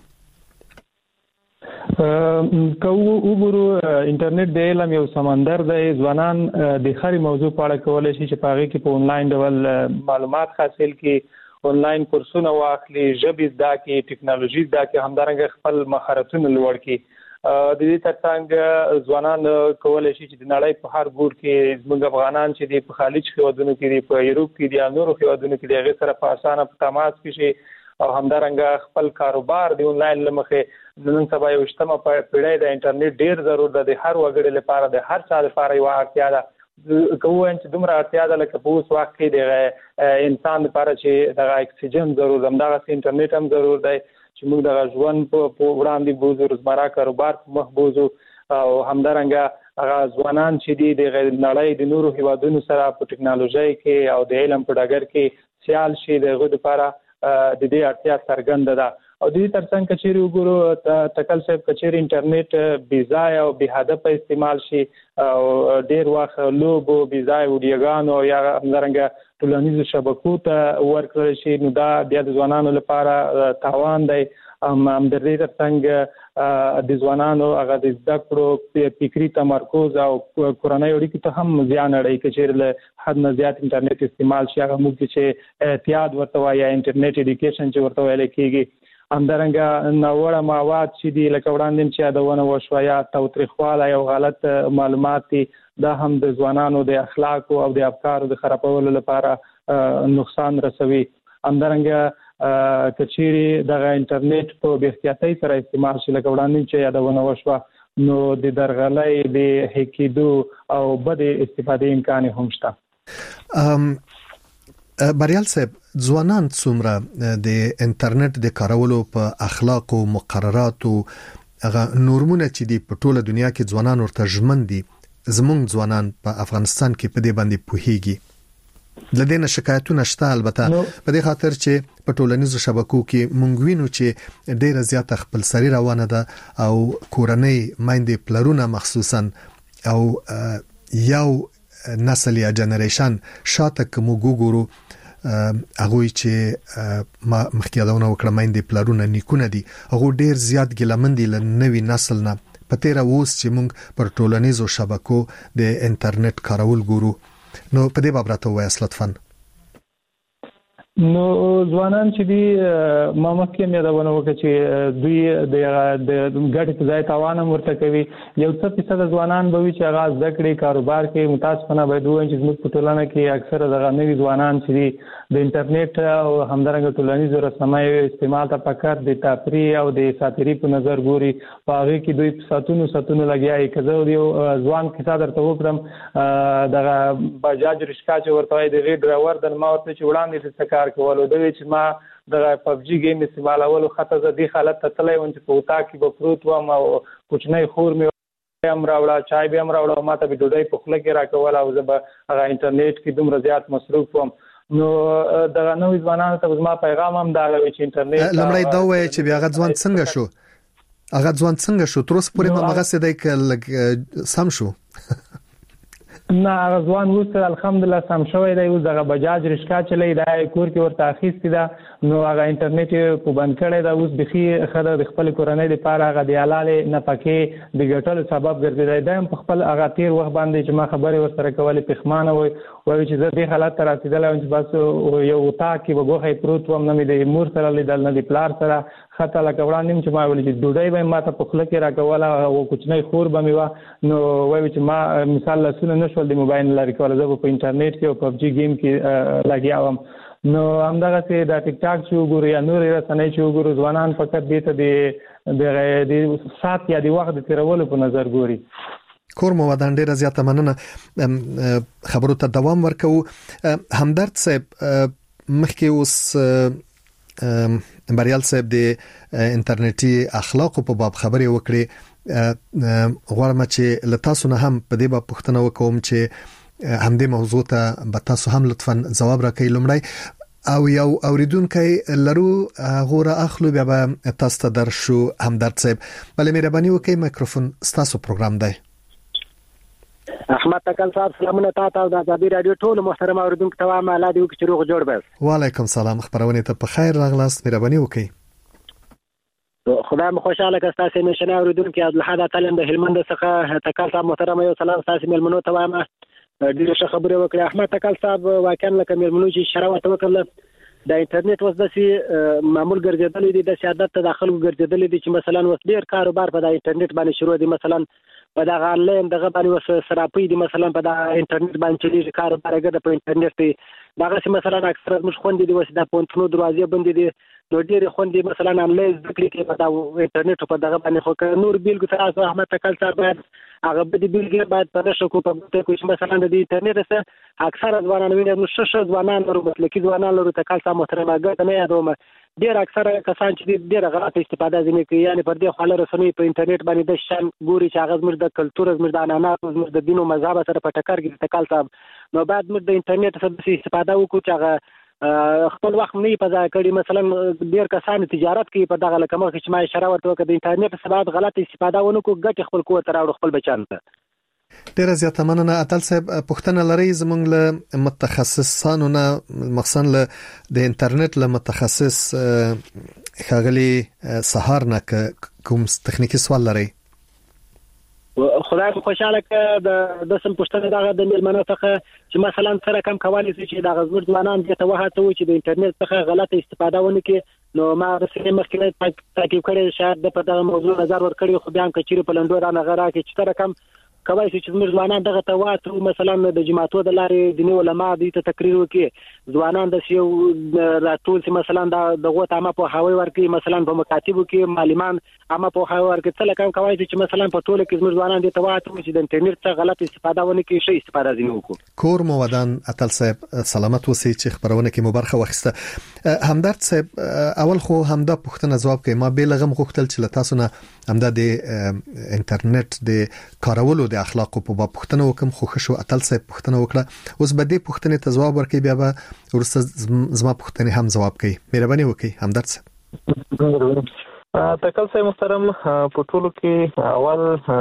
کو وګورو انټرنیټ د علم یو سمندر دی ځوانان د خاري موضوع په اړه کولای شي چې پاره کې په انلاین ډول معلومات حاصل کړي انلاین کورسونه واخلي ژبې زده کړي ټکنالوژي زده کړي همدارنګه خپل مهارتونه لوړ کړي. د دې ترڅنګ ځوانان کولای شي چې د نړۍ په هر ګوټ کې زموږ افغانان چې د خلیج هیوادونو کې دي په یورپ کې دي او نورو هیوادونو کې دي هغه سره په اسانه په تماس کې شي او همدارنګه خپل کاروبار د انلاین لمخه نن سبا یو اجتماع په پیړۍ د انټرنیټ ډیر ضرورت ده د هر وګړي لپاره د هر چا لپاره یو اړتیا ده کوو چې دومره اړتیا ده لکه په اوس وخت کې د انسان لپاره چې د اکسیجن ضرورت ده همدغه انټرنیټ هم ضرورت دی چې موږ د ژوند په وړاندې بوزو روزمره کاروبار په مخ بوزو او همدارنګه هغه ځوانان چې دي د نړۍ د نورو هیوادونو سره په ټکنالوژي کې او د علم په ډګر کې سیال شي دغه لپاره د دې اړتیا څرګنده ده او د دې ترڅنګ کچېری وګورو تکل صاحب کچېری انټرنیټ بيځای او به هدف استعمال شي او ډیر وخت لوبو بيځای وډیوګانو یا همدارنګه ټولنیزو شبکو ته ورکړل شي نو دا د ځوانانو لپاره تاوان دی ام هم د دې ترڅنګ د ځوانانو هغه د زده کړو فکری تمرکز او کورنۍ اړیکو ته هم زیان اړي کچېر له حد نه زیات انټرنیټ استعمال شي هغه موږ چې احتیاط ورته وایي انټرنیټ اډوکیشن چې ورته ویل کېږي همدارنګه ناوړه مواد چې دی لکه وړاندې چې یادونه وشوه یا تاوتریخوالی او غلط معلومات دي دا هم د ځوانانو د اخلاقو او د افکارو د خرابولو لپاره نقصان رسوي همدارنګه کچېری دغه انټرنیټ په بې احتیاطۍ سره استعمال شي لکه وړاندې چې یادونه وشوه نو د درغلۍ د هکیدو او بد استفادې امکان هم شته. بریال صاحب ځوانان څومره د انټرنیټ د کارولو په اخلاق او مقررات او هغه نورمونه چې دی په ټوله دنیا کې ځوانان ورته ژمن دي زموږ ځوانان په افغانستان کې په دې باندې پوهیږي لدينا شکایتونه شته البته په دې خاطر چې په ټولنیزو شبکو کې مونږ وینو چې ډیره زیاته خپل سری روانه ده او کورنۍ مایندې پلرونه مخصوصا او یو نسل یا جنریشن شاته کوم ګورو هغه چې ما مخکیادونه وکړه مایندې پلرونه نیکونه دي هغه ډیر زیات ګلمندي لنوي نسل نه پته را ووس چې مونږ پر ټولنیزو شبکو د انټرنیټ کارول ګورو نو په دې باب راته وایي لطفاً. نو ځوانان چې دی ما مخکې مې دا ونه وکړه چې دوی د ګټې په ځای تاوان ورته کوي یو څه فیصد ځوانان به وي چې هغه زده کړې کاروبار کې متاسفانه باید ووایم چې زموږ په ټولنه کې اکثره دغه نوي ځوانان چې دي د انټرنیټ او همدارنګه ټولنیزو رسنیو استعمال ته فقط د تفریح او د ساتیري په نظر ګوري په هغه کې دوی ساتونو ساتونو لګیاي کزه یو ځوان کیسه درته وکړم دغه بجاج رشکا چې ورته وایي د ډرایور د ما ورته چې وړاندې څه کار کولو دوی چې ما د پبجي گیم استعمالولو خاطر د دې حالت ته تلای ون چې په وتا کې به پروت و ما کوچنۍ خور مې هم راوړه چای به هم راوړه ما ته به ډوډۍ په خوله کې راکوله او زه به هغه انټرنیټ کې دومره زیات مصروف وم نو دغه نوې ځوانانو ته زما پیغام هم دا وی چې انټرنیټ لمړی دا وایي چې بیا غ ځوان څنګه شو هغه ځوان څنګه شو تر اوسه پورې ما هغه څه دی سم شو نه هغه ځوان وست الحمدلله سم شوی دی اوس دغه بجاج رشکا چلی دا کور کې ورته اخیستی دا نو هغه انټرنیټ په بند کړی دا اوس بخي خره د خپل کورنۍ لپاره هغه د حلال نه پکې د ګټلو سبب ګرځیدای دا په خپل هغه تیر وخت باندې چې ما خبرې ورسره کولې پخمانه وای وای چې زه د حالت تر رسیدل او چې بس یو وتا کې وګوخې پروت وم نه مې د مور سره لیدل نه د پلار سره خطا لکه وړاندې چې ما ولې ډوډۍ به ما ته په خله کې راکوله او کوچنۍ خور به مې و نو وای چې ما مثال لسونه نشول د موبایل لري کوله زه په انټرنیټ کې او پبجي گیم کې لګیا وم نو همدغه چې د ټیک ټاک چې وګوري یا نور رسنۍ چې وګوري ځوانان فقط دې ته د د سات یا د وخت د تیرولو په نظر ګوري کور مو ودان ډیره زیاته مننه خبرو ته دوام ورکو همدرد صاحب مخکې اوس بریال صاحب د انټرنیټي اخلاق په باب خبرې وکړي غواړم چې لتاسو نه هم په دې باب پوښتنه وکوم چې همدې موضوع ته به تاسو هم لطفاً جواب راکړئ لمړی او یو اوریدونکو لرو غوړه اخلو بیا به تاسو ته درشو همدرد صاحب بلې مهرباني وکړئ میکروفون تاسو پروګرام دی احمد تکل صاحب سلامونه تاسو د ازادي رادیو ټول محترم اوریدونکو ته وایم الله دې وکړي چې روغ جوړ به وعلیکم سلام خبرونه ته په خیر راغلاست مهرباني وکړئ خدای مو خوشاله کړه تاسو میشنه اوریدونکو عبدالحد تعلم د هلمند څخه تکل صاحب محترم یو سلام تاسو ملمنو ته وایم ډیره ښه خبره وکړه احمد تکل صاحب واقعا لکه ملمنو چې شراوت وکړه د انټرنیټ وس د معمول ګرځیدل دي د سیادت ته داخل ګرځیدل دي چې مثلا وس ډیر کاروبار په د انټرنیټ باندې شروع دي مثلا په دا آنلاین دغه باندې وس سراپي دي مثلا په دا انټرنیټ باندې چې کاروبار هغه په انټرنیټ دی دغه چې مثلا اکثر مش خوندې دي وس د پونتونو دروازې بندې دي نو ډېر خوندې مثلا آنلاین ذکر کې په دا انټرنیټ په دغه باندې خو نور بیل ګټه احمد تکل صاحب هغه به دي بیلګې باید په نشه کو په ګټه کې مثلا د انټرنیټ سره اکثر ځوانان ویني نو شش ځوانان ورو مطلقي ځوانان ورو تکل صاحب محترمه ګټه نه یادوم ډیر اکثر کسان چې ډیر غلط استفاده ځنی کوي یعنی پر دې خاله رسنۍ په انټرنیټ باندې د شان ګوري چې هغه زموږ د کلچر زموږ د عنعنات زموږ د دین او مذهب سره په ټکر کې تکل صاحب نو بعد موږ د انټرنیټ څخه استفاده وکړو چې هغه خپل وخت نه په ځای کړی. مثلا ډیر کسان تجارت کوي په دغه لکه مخکې چې ما اشاره ورته وکړه د انټرنیټ سبب غلط استفاده ونه کو ګټه خپل کوه تر اړو خپل بچان ته. ډیر زیاته مننه اتل صاحب. پښتنه لري زمونږ له متخصصانو نه مخصن له د انټرنیټ له متخصص خاغلی سهار نه کوم تخنیکی سوال لري؟ خدای په خوشاله ک د د سم پښتنه دغه د ملمنو څخه چې مثلا سره کم کولی شي چې دغه زموږ ځوانان دې ته وهڅو چې د انټرنیټ څخه غلطه استفاده ونه کړي. نو ما د سیمه مخکې تاکید کړی شاید د په دغه موضوع نظر ورکړي خو بیا هم کچېره په لندو را نغرا کې چې سره کم کوي چې زموږ ځوانان دغه ته واتو مثلا د جماعتو د لارې د نیو علما دي ته تقریر وکړي ځوانان د سیو راتول چې مثلا د دغه تامه په هواي ورکړي مثلا په مکاتبو کې معلمان اما په هواي ورکړي څه لکه کوي چې مثلا په ټوله کې زموږ ځوانان دي ته واتو چې د انټرنیټ څخه غلط استفاده ونه کړي شي استفاده ځینې وکړو. کور مو ودان اتل صاحب سلامت اوسئ چې خبرونه کې مبارخه واخیسته. همدرد صاحب اول خو همدا پوښتنه جواب کوي. ما به لغم غوښتل چې لتاسو نه همدا د انټرنیټ د کارولو د اخلاقو په باب پوښتنه وکم خو خشو اتل صاحب پوښتنه وکړه. اوس به دې پوښتنې ته جواب ورکړي بیا به ورسره زما پوښتنې هم جواب کوي. مهرباني وکړئ همدرد صاحب. تکل صاحب محترم په ټولو کې اول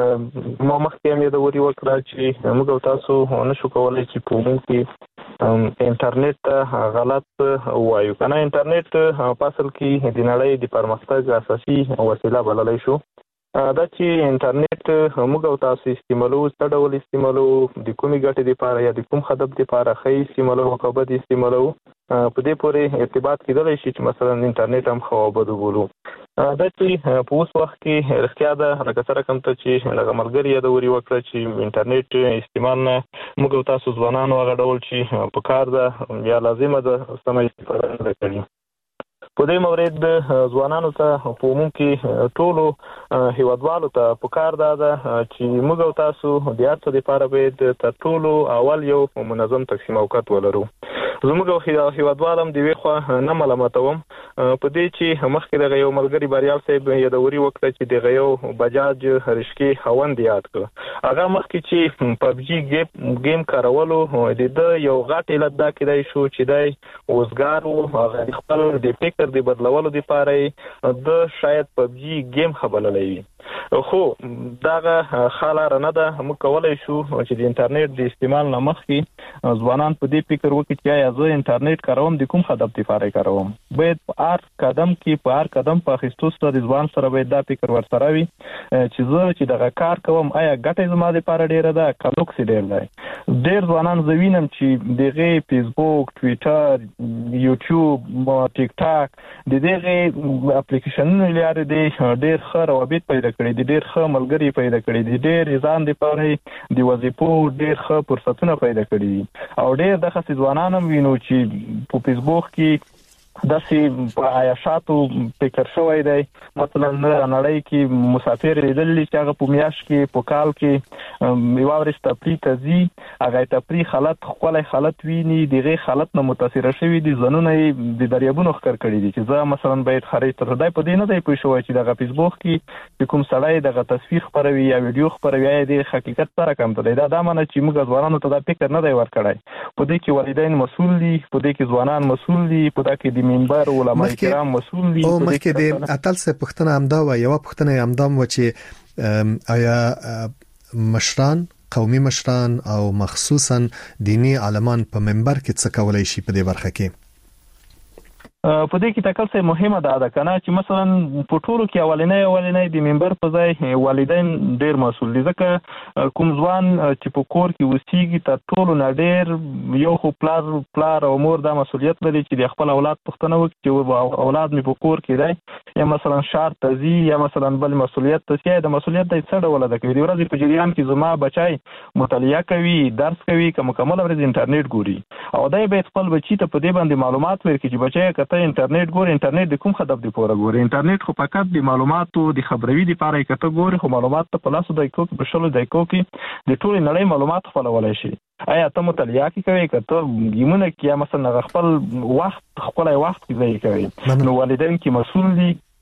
ما مخکې هم د وری وکړه چې موږ تاسو نشو کولای چې په موږ کې انټرنیټ غلط وایو. کنه انټرنیټ په اصل کې د نړۍ د پرمختګ اساسي وسیله بللی شو. دا چې انټرنیټ موږ تاسو استعمالو څه ډول استعمالو د کومې ګټې لپاره یا د کوم هدف لپاره خې استعمالو او کبد استعمالو په دې پورې ارتباط کېدلی شي چې مثلا انټرنیټ هم خو بده بولو. دا چې په اوس وخت کې رښتیا ده لکه سره کوم ته چې هغه ملګری د وری وکړه چې انټرنیټ استعمال نه موږ تاسو ځوانانو هغه ډول چې په کار ده یا لازمه ده سمه استفاده نه کړي. په دې مورید ځوانانو ته په عموم کې ټولو هیوادوالو ته په کار ده چې موږ تاسو د هر څه لپاره باید تر ټولو اول یو منظم تقسیم اوقات ولرو. زموږ هیوادوال هم د وی خو نه ملامتوم په دې چې مخکې د یو ملګری بریال صاحب یادوري وکړه چې د یو بجاج هرشکي خوند یاد کړ. هغه مخکې چې پبجي گیم کارولو د یو غټ علت دا کېدای شو چې دای اوسګار او هغه خپل د فکر د بدلولو لپاره د شاید پبجي گیم خبرلای وي. خو داغه خاله نه ده موږ کولای شو چې د انټرنیټ د استعمال نه مخکې ځوانان په دې فکر وکړي چې یا زه انټرنیټ کاروم د کوم هدف لپاره کاروم. باید په هر قدم کې په هر قدم په اخیستو سره د ځوان سره باید دا فکر ورسره وي چې زه چې دغه کار کوم آیا ګټه زما لپاره ډیره ده که لوکس ډیر دی. ډیر ځوانان زوینم چې دغه فیسبوک ټویټر یوټیوب ټیک ټاک د دغه اپلیکیشنونو لپاره د ډیر ښه روابط پیدا کړي دي ډیر ښه ملګری پیدا کړي دي ډیر ځان لپاره د وظیفو ډیر ښه فرصتونه پیدا کړي دي او ډیر د خاص ځوانانو وینو چې په فیسبوک کې داسې په عیاشاتو فکر شوی دی. مثلا نړۍ کې مسافر لیدلی چې هغه په میاشت کې په کال کې یو ورځ تفریح ته ځي هغه تفریح حالت خپل حالت ویني دغه حالت نه متاثر شوی دي ځنونه د دریابونو ښکر کړی دي چې زه مثلا باید خرید تر دای په دې نه دی پوه شوی چې دغه فیسبوک کې کوم سړی دغه تصویر خپروي یا ویډیو خپروي د حقیقت سره کم دی. دا د معنی چې موږ ځوانانو ته دا فکر نه دی ورکړای. په دې کې والدین مسؤل دي په دې کې ځوانان مسؤل دي په دې کې منبر علماء کرام مسؤل دي. او مخکې د اتل څخه پښتنه همدا و یو پښتنه همدا و چې آیا مشران قومي مشران او مخصوصا دینی عالمان په منبر کې څه کولای شي په دې برخه کې؟ په دې کې تکل څه مهمه ده ده کنه چې مثلا په ټولو کې اولنې اولنې د منبر په ځای والدین ډیر مسؤل دي ځکه کوم ځوان چې په کور کې وسیږي تر ټولو نه ډیر یو خو پلار پلار او مور دا مسؤلیت لري چې د خپل اولاد پښتنه وکړي چې اولاد می په کور کې دی یا مثلا شار تزي یا مثلا بل مسؤلیت ته د مسؤلیت د څه ډول ده کوي د ورځې په جریان کې زما بچای مطالعه کوي درس کوي کوم مکمل ورځ انټرنیټ ګوري او دای به خپل بچی ته په دې باندې معلومات ورکړي چې بچای انټرنیټ ګوري انټرنیټ د کوم هدف لپاره ګوري. انټرنیټ خو فقط د معلوماتو د خبروي لپاره کته ګوري خو معلومات ته په لاسو دایکو کې په شلو دایکو کې د ټول نړۍ معلومات خپلولای شي. آیا ته مطالعه کوي کته ګیمونه کې مثلا خپل وخت خپل وخت کې ځای کوي نو والدین کې مسؤل دي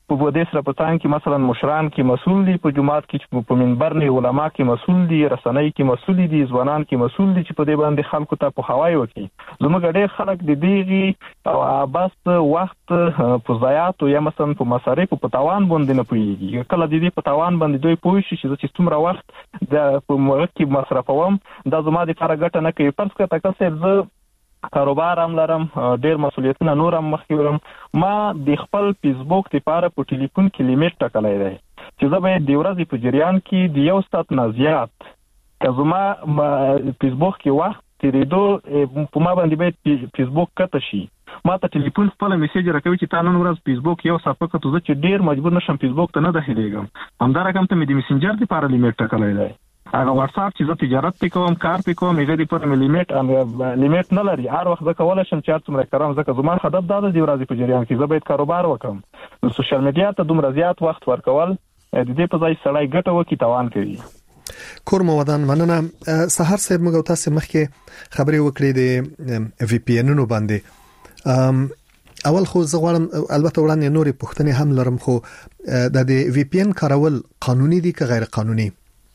په دې سره په څنګه کې مثلا مشران کې مسؤل دي، په جماعت کې په منبر نه علما کې مسؤل دي، رسنۍ کې مسؤل دي، ځوانان کې مسؤل دي چې په دې باندې خلکو ته په هوای وکړي. زموږ ډېر خلک د دېږي او بس وخت په ضایعاتو یا مثلا په مصارف په تاوان باندې نه پوهیږي. کله د دې په تاوان باندې دوی پوه شي چې څومره وخت د په موږ کې مصرفوم دا زما د کار ګټه نه کوي. فرض کړه تاسو زه کاروبار هم لرم، ډېر مسؤلیتونه نور هم مخکې ورم، ما د خپل فیسبوک لپاره په ټلیفون کې لیمیټ ټاکلی دی چې زه باید د ورځې په جریان کې د یو ساعت نه زیات که زما فیسبوک کې وخت تېرېدو په ما باندې باید فیسبوک کته شي. ما ته ټلیفون خپله میسیج راکوي چې تا نن ورځ فیسبوک یو ساعت وکړو، زه چې ډېر مجبور نشم فیسبوک ته نه داخلېږم. همدارقم ته مې د میسنجر لپاره لیمیټ ټاکلی دی. هغه واتس اپ چې زه تجارت پې کوم، کار پې کوم، هغه د پر لیمیټ لیمیټ نه لري. هر وخت زه کولی شم چې هر څومره کارم، ځکه زما هدف دا ده د ورځې په جریان کې زه باید کاروبار وکړم. نو سوشل میډیا ته دومره زیات وخت ورکول د دې په ځای سړی ګټه وکړي تاوان کوي. کور مودان مننه. سحر صاحب موږ تاسو مخکې خبرې وکړې د وی پی انونو باندې. اول خو زه غواړم البته وړاندې نورې پوښتنې هم لرم، خو د وی پی ان کارول قانوني دي که غیر قانوني؟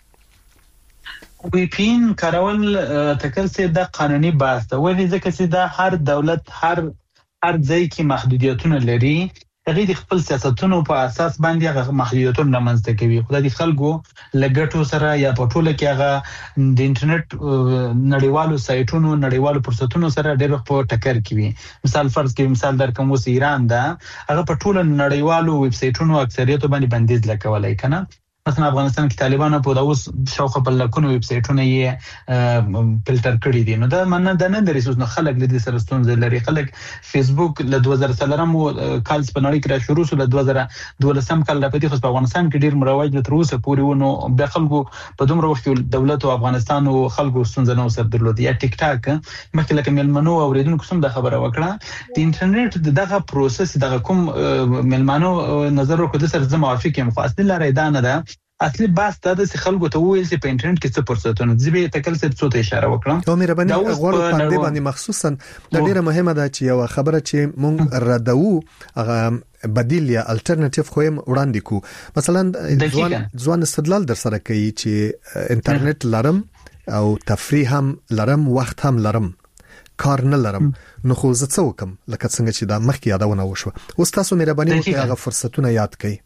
وی پی ان کارول تکل سي دا قانوني بحث ده، ولې ځکه چې دا هر دولت هر هر ځای کې محدودیتونه لري، هغه د خپل سیاستونو په اساس باندې هغه محدودیتونه رامنځته کوي. خو د خلکو لګټو سره یا په ټوله کې هغه د انټرنیټ نړیوالو سایټونو نړیوالو فرصتونو سره ډېر په ټکر کوي. مثال فرض کې مثال درکوم، اوس ایران ده، هغه په ټوله نړیوالو ویب سایټونو اکثریت باندې بندیز لګولای کنه. مثلا افغانستان کې طالبانو په داوس شاوخه په لکونو ویب سایټونه یې فلټر کړی دي. نو دا مننه ده نه درې سوس نه خلک د دې سره ستونزې لري. خلک فیسبوک له دوه زره څلورم کال په نړۍ کې را شروع شو، له دوه زره دولسم کال راپدې خو په افغانستان کې ډیر مروج تر اوسه پورې ونه به خلکو په دومره وخت کې دولت او افغانستان او خلکو ستونزې نو سره درلود. یا ټیک ټاک مخکې لکه ملمنو اوریدونکو سم د خبره وکړه د انټرنیټ دغه پروسس دغه کوم ملمنو نظر ورکړه د سره زما موافق یم، خو اصلي لاره دا نه ده. اصلي بحث دا د خلکو ته ویل چې په انټرنیټ کې څه فرصتونه دي. به تکل څه څه ته اشاره وکړم. او مې رباني غوړ په دې باندې مخصوصا د ډیره مهمه ده چې یو خبره چې مونږ ردو هغه بدیل یا الټرناتیو خو هم وړاندې کو. مثلا ځوان ځوان استدلال در سره کوي چې انټرنیټ لرم او تفریح هم لرم، وخت هم لرم، کار نه لرم، نو خو زه څه وکم؟ لکه څنګه چې دا مخکې یادونه وشوه. اوس تاسو مې رباني هغه فرصتونه یاد کړئ.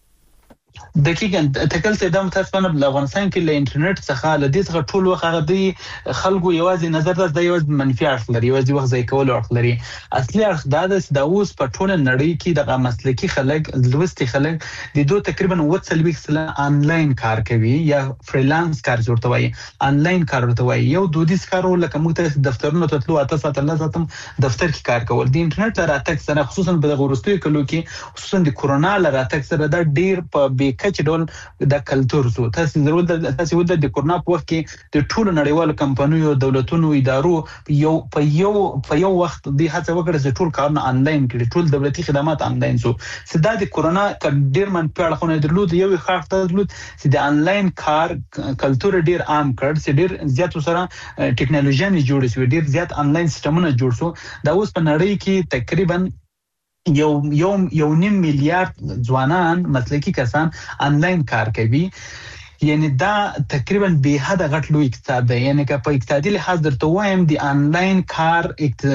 دقیقاً تکل څه د متاسفانه په افغانستان کې له انټرنیټ څخه له دې څخه ټول وخت هغه دی خلکو یوازې نظر د یوازې منفي اړخ لري، یوازې وخت ځای کول اړخ لري. اصلي اړخ دا د د اوس په ټول نړۍ کې د مسلکي خلک لوستي خلک د دوه تقریبا وڅلوي سله انلاین کار کوي یا فریلانس کار ورته وایي، انلاین کار ورته وایي. یو دودیز کار لکه موږ ته دفترونو ته تلو اته ساعت الله ساتم دفتر کې کار کول. د انټرنیټ لراتک سره خصوصا په غوړستوي کلو کې خصوصا د کورونا لراتک سره دا ډیر په کچ ډول د کلچر سو تاسو ضرورت تاسو ود د کورونا په وخت کې د ټولو نړیوالو کمپنیو دولتونو ادارو یو په یو په یو وخت د هڅه وکړه چې ټول کارونه انلاین کړي، ټول دولتي خدمات انلاین سو. سدا د کورونا ک ډیر من په اړه خو نه درلود، یو خاص درلود چې د انلاین کار کلچر ډیر عام کړ، چې ډیر زیات سره ټکنالوژي نه جوړ شو، ډیر زیات انلاین سیستمونه جوړ شو. دا اوس په نړۍ کې تقریبا یو یو یو نیم میلیارډ ځوانان مسلکي کسان انلاین کار کوي. یعنی دا تقریبا به حد غټ لوی اقتصاد دی. یعنی که په اقتصادي لحاظ درته وایم د انلاین کار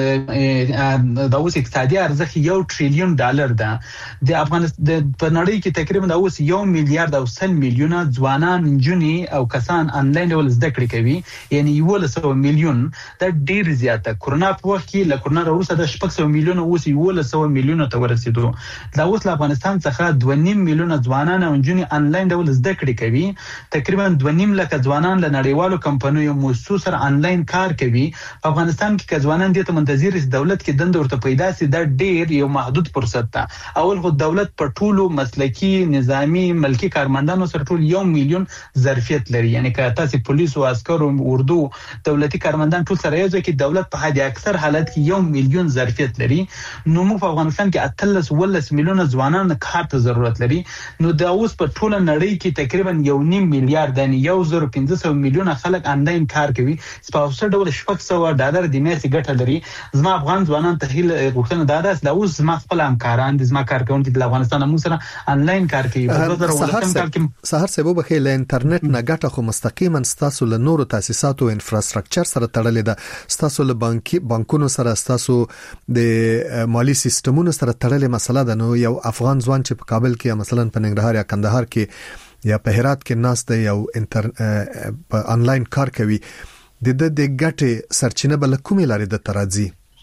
د اوس اقتصادي ارزښت یو ټریلیون ډالر ده. د افغانستان په نړۍ کې تقریبا د اوس یو میلیارډ او سل میلیونه ځوانان جنونی او کسان انلاین ول زده کړې کوي، یعنی یو لسو میلیون. دا ډیر زیاته. کورونا په وخت کې له کورونا وروسته د شپږ سوه میلیونه اوس یو لسو میلیونه ته ورسېدو. دا اوس له افغانستان څخه دوه نیم میلیونه ځوانان او جنونی انلاین ډول زده کړې کوي. تقریبا دوه نیم لک ځوانان له نړیوالو کمپنیو موسسو سره انلاین کار کوي. په افغانستان کې که ځوانان دې ته منتظر دي دولت کې دند ورته پیدا سي، دا ډیر یو محدود فرصت ده. اول خو دولت په ټولو مسلکي نظامی ملکی کارمندانو سره ټول یو میلیون ظرفیت لري. یعنی که تاسو پولیس او عسكر او اردو دولتي کارمندان ټول سره یو ځای کې دولت په حد اکثر حالت کې یو میلیون ظرفیت لري. نو موږ په افغانستان کې اتلس ولس میلیونه ځوانان کار ته ضرورت لري. نو دا اوس په ټول نړۍ کې تقریبا یو نیم میلیارډ د یو زر پنځه سوه میلیونه خلک انلاین کار کوي په اوسه ډول شپږ سوه ډالر د میاشتې ګټه لري. زما افغان ځوانان ته هیله غوښتنه دا ده چې اوس زما خپل همکاران د زما کارکونکي د افغانستان موږ سره انلاین کار کوي. په دوه زره ولسم کال کې سهار سبب بخې له انټرنیټ نه ګټه خو مستقیما ستاسو له نورو تاسیساتو انفراستراکچر سره تړلې ده، ستاسو له بانکي بانکونو سره، ستاسو د مالی سیستمونو سره تړلې مسله ده. نو یو افغان ځوان چې په کابل کې مثلا په ننګرهار یا کندهار کې یا په هرات کې ناس دی یو انټر په انلاین کار کوي، د د د ګټه سرچینه بل کومې لارې د ترازی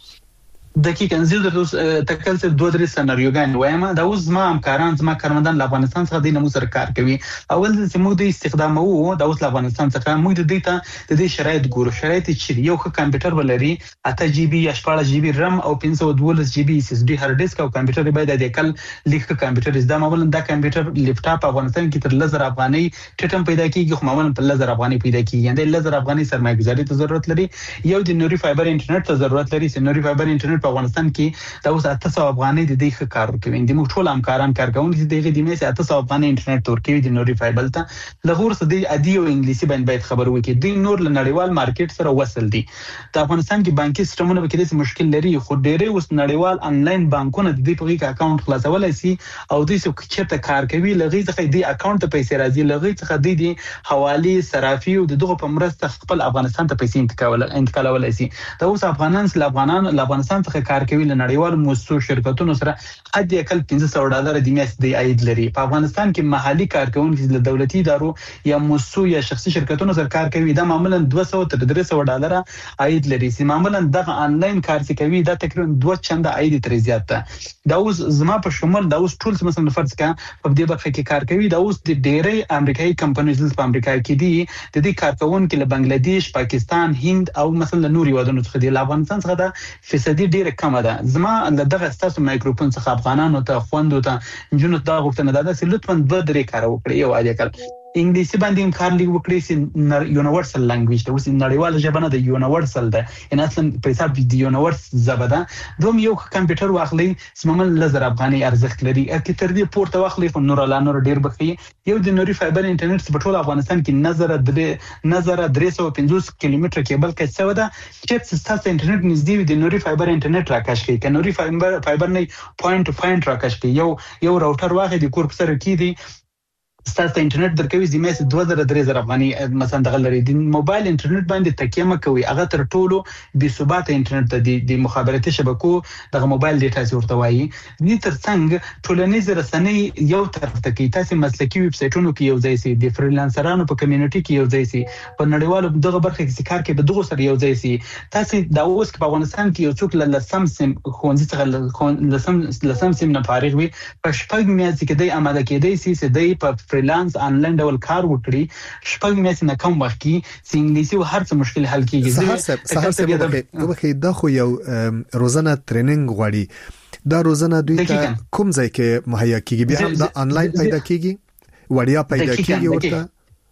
دقیقاً زه د تکل څه دوه درې سناریوګان وایم. دا اوس زما همکاران زما کارمندان له افغانستان څخه د نمو سره کار کوي. اول چې موږ د استخدام وو دا اوس له افغانستان څخه موږ د دې ته د دې شرایط ګورو. شرایط چې یو ښه کمپیوټر ولري اته جی بي یا شپږ جی بي رم او پنځه سوه دولس جی بي اس اس ډي هارد ډیسک او کمپیوټر باید د کل لیک کمپیوټر زده. معمولا دا کمپیوټر لپټاپ افغانستان کې تر لزر افغاني ټټم پیدا کیږي، خو معمولا په لزر افغاني پیدا کیږي. د لزر افغاني سرمایه گذاري ته ضرورت لري. یو د نوري فایبر انټرنیټ ته ضرورت لري. چې نوري فایبر انټرنیټ په افغانستان کې دا اوس اته سوه افغاني د دې ښه کار کوي. د موږ ټول همکاران کارکونکي چې دغه د میسه اته سوه افغاني انټرنیټ تور کوي د نوري فایبر ته لغور څه دی ادي او انګلیسي باندې باید خبر وکړي. د نور له نړیوال مارکیټ سره وصل دي. د افغانستان کې بانکي سیستمونه به کې مشکل لري، خو ډېرې اوس نړیوال انلاین بانکونه د دې په کې اکاونټ خلاصولای شي او د څه چیرته کار کوي لغې څخه د اکاونټ ته پیسې راځي، لغې څخه د دې حواله صرافي او دغه په مرسته خپل افغانستان ته پیسې انتقال انتقالولای شي. دا اوس افغانان له افغانان له افغانستان څخه کار کوي له نړیوال مؤسسو شرکتونو سره حد اقل پنځه سوه ډالر د میاشتې د عاید لري. په افغانستان کې محلي کارکونکي د دولتي ادارو یا مؤسسو یا شخصي شرکتونو سره کار کوي دا معمولا دوه سوه تر درې سوه ډالر عاید لري. چې معمولا دغه انلاین کار چې کوي دا تقریبا دوه چنده عاید تر زیات ده. دا اوس زما په شمول دا اوس ټول مثلا فرض کړه په دې برخه کې کار کوي. دا اوس د ډېرې امریکایي کمپنیز په امریکا کې دي د دې کارکونکو له بنگلاديش، پاکستان، هند او مثلا نوري ودانو څخه د افغانستان څخه دا فیصدي ډېره کم ده. زما دغه ستاسو مایکروفون څخه افغانانو ته خوندو ته جنونو ته غوښتنه ده چې لطفا دوه درې کار وکړي. یو عادي کار انګلیسي باندې کار لګ وکړي چې یونیورسل لانګویج ته اوس نړیواله ژبه نه د یونیورسل ده ان اصلا په حساب د یونیورس ژبه ده. دوم یو کمپیوټر واخلي سممن لزر افغاني ارزښت لري اته تر دې پورته واخلي خو نور لا نور ډیر بخي. یو د نوري فایبر انټرنیټ په ټول افغانستان کې نظر درې نظر درې سوه پنځوس کیلومتره کیبل کې څو ده چې ستاسو انټرنیټ نږدې وي د نوري فایبر انټرنیټ راکاش کوي. ک نوري فایبر فایبر نه پوینټ ټو پوینټ راکاش کوي. یو یو راوټر واخلي د کور په سر کې دی ستاسو انټرنیټ درکوي د میسه دوه زره درې زره افغاني مثلا دغه لري. د موبایل انټرنیټ باندې تکیه مکوي هغه تر ټولو بي ثبات انټرنیټ دی د مخابراتي شبکو دغه موبایل ډیټا ورته وایي. د ترڅنګ ټولنیز رسنۍ یو طرف ته کې تاسو مسلکي ویب سټونو کې یو ځای سي د فریلانسرانو په کمیونټي کې یو ځای سي په نړیوالو دغه برخه کې کار کوي دغه سره یو ځای سي. تاسو دا اوس په افغانستان کې یو څوک له سم سم خونځي څخه لسم لسم سم نه فارغ وي په شپږ میاشتې کې د اماده کېدای سي چې د په فریلانس انلاین ډول کار وکړي. شپږ میاشتې نه کم وخت کې چې انګلیسي او هر څه مشکل حل کیږي. سهار سهار وبخې دا خو یو روزانه ټریننګ غواړي. دا روزانه دوی ته کوم ځای کې مهیا کیږي؟ بیا هم دا انلاین پیدا کیږي وړیا پیدا کیږي ورته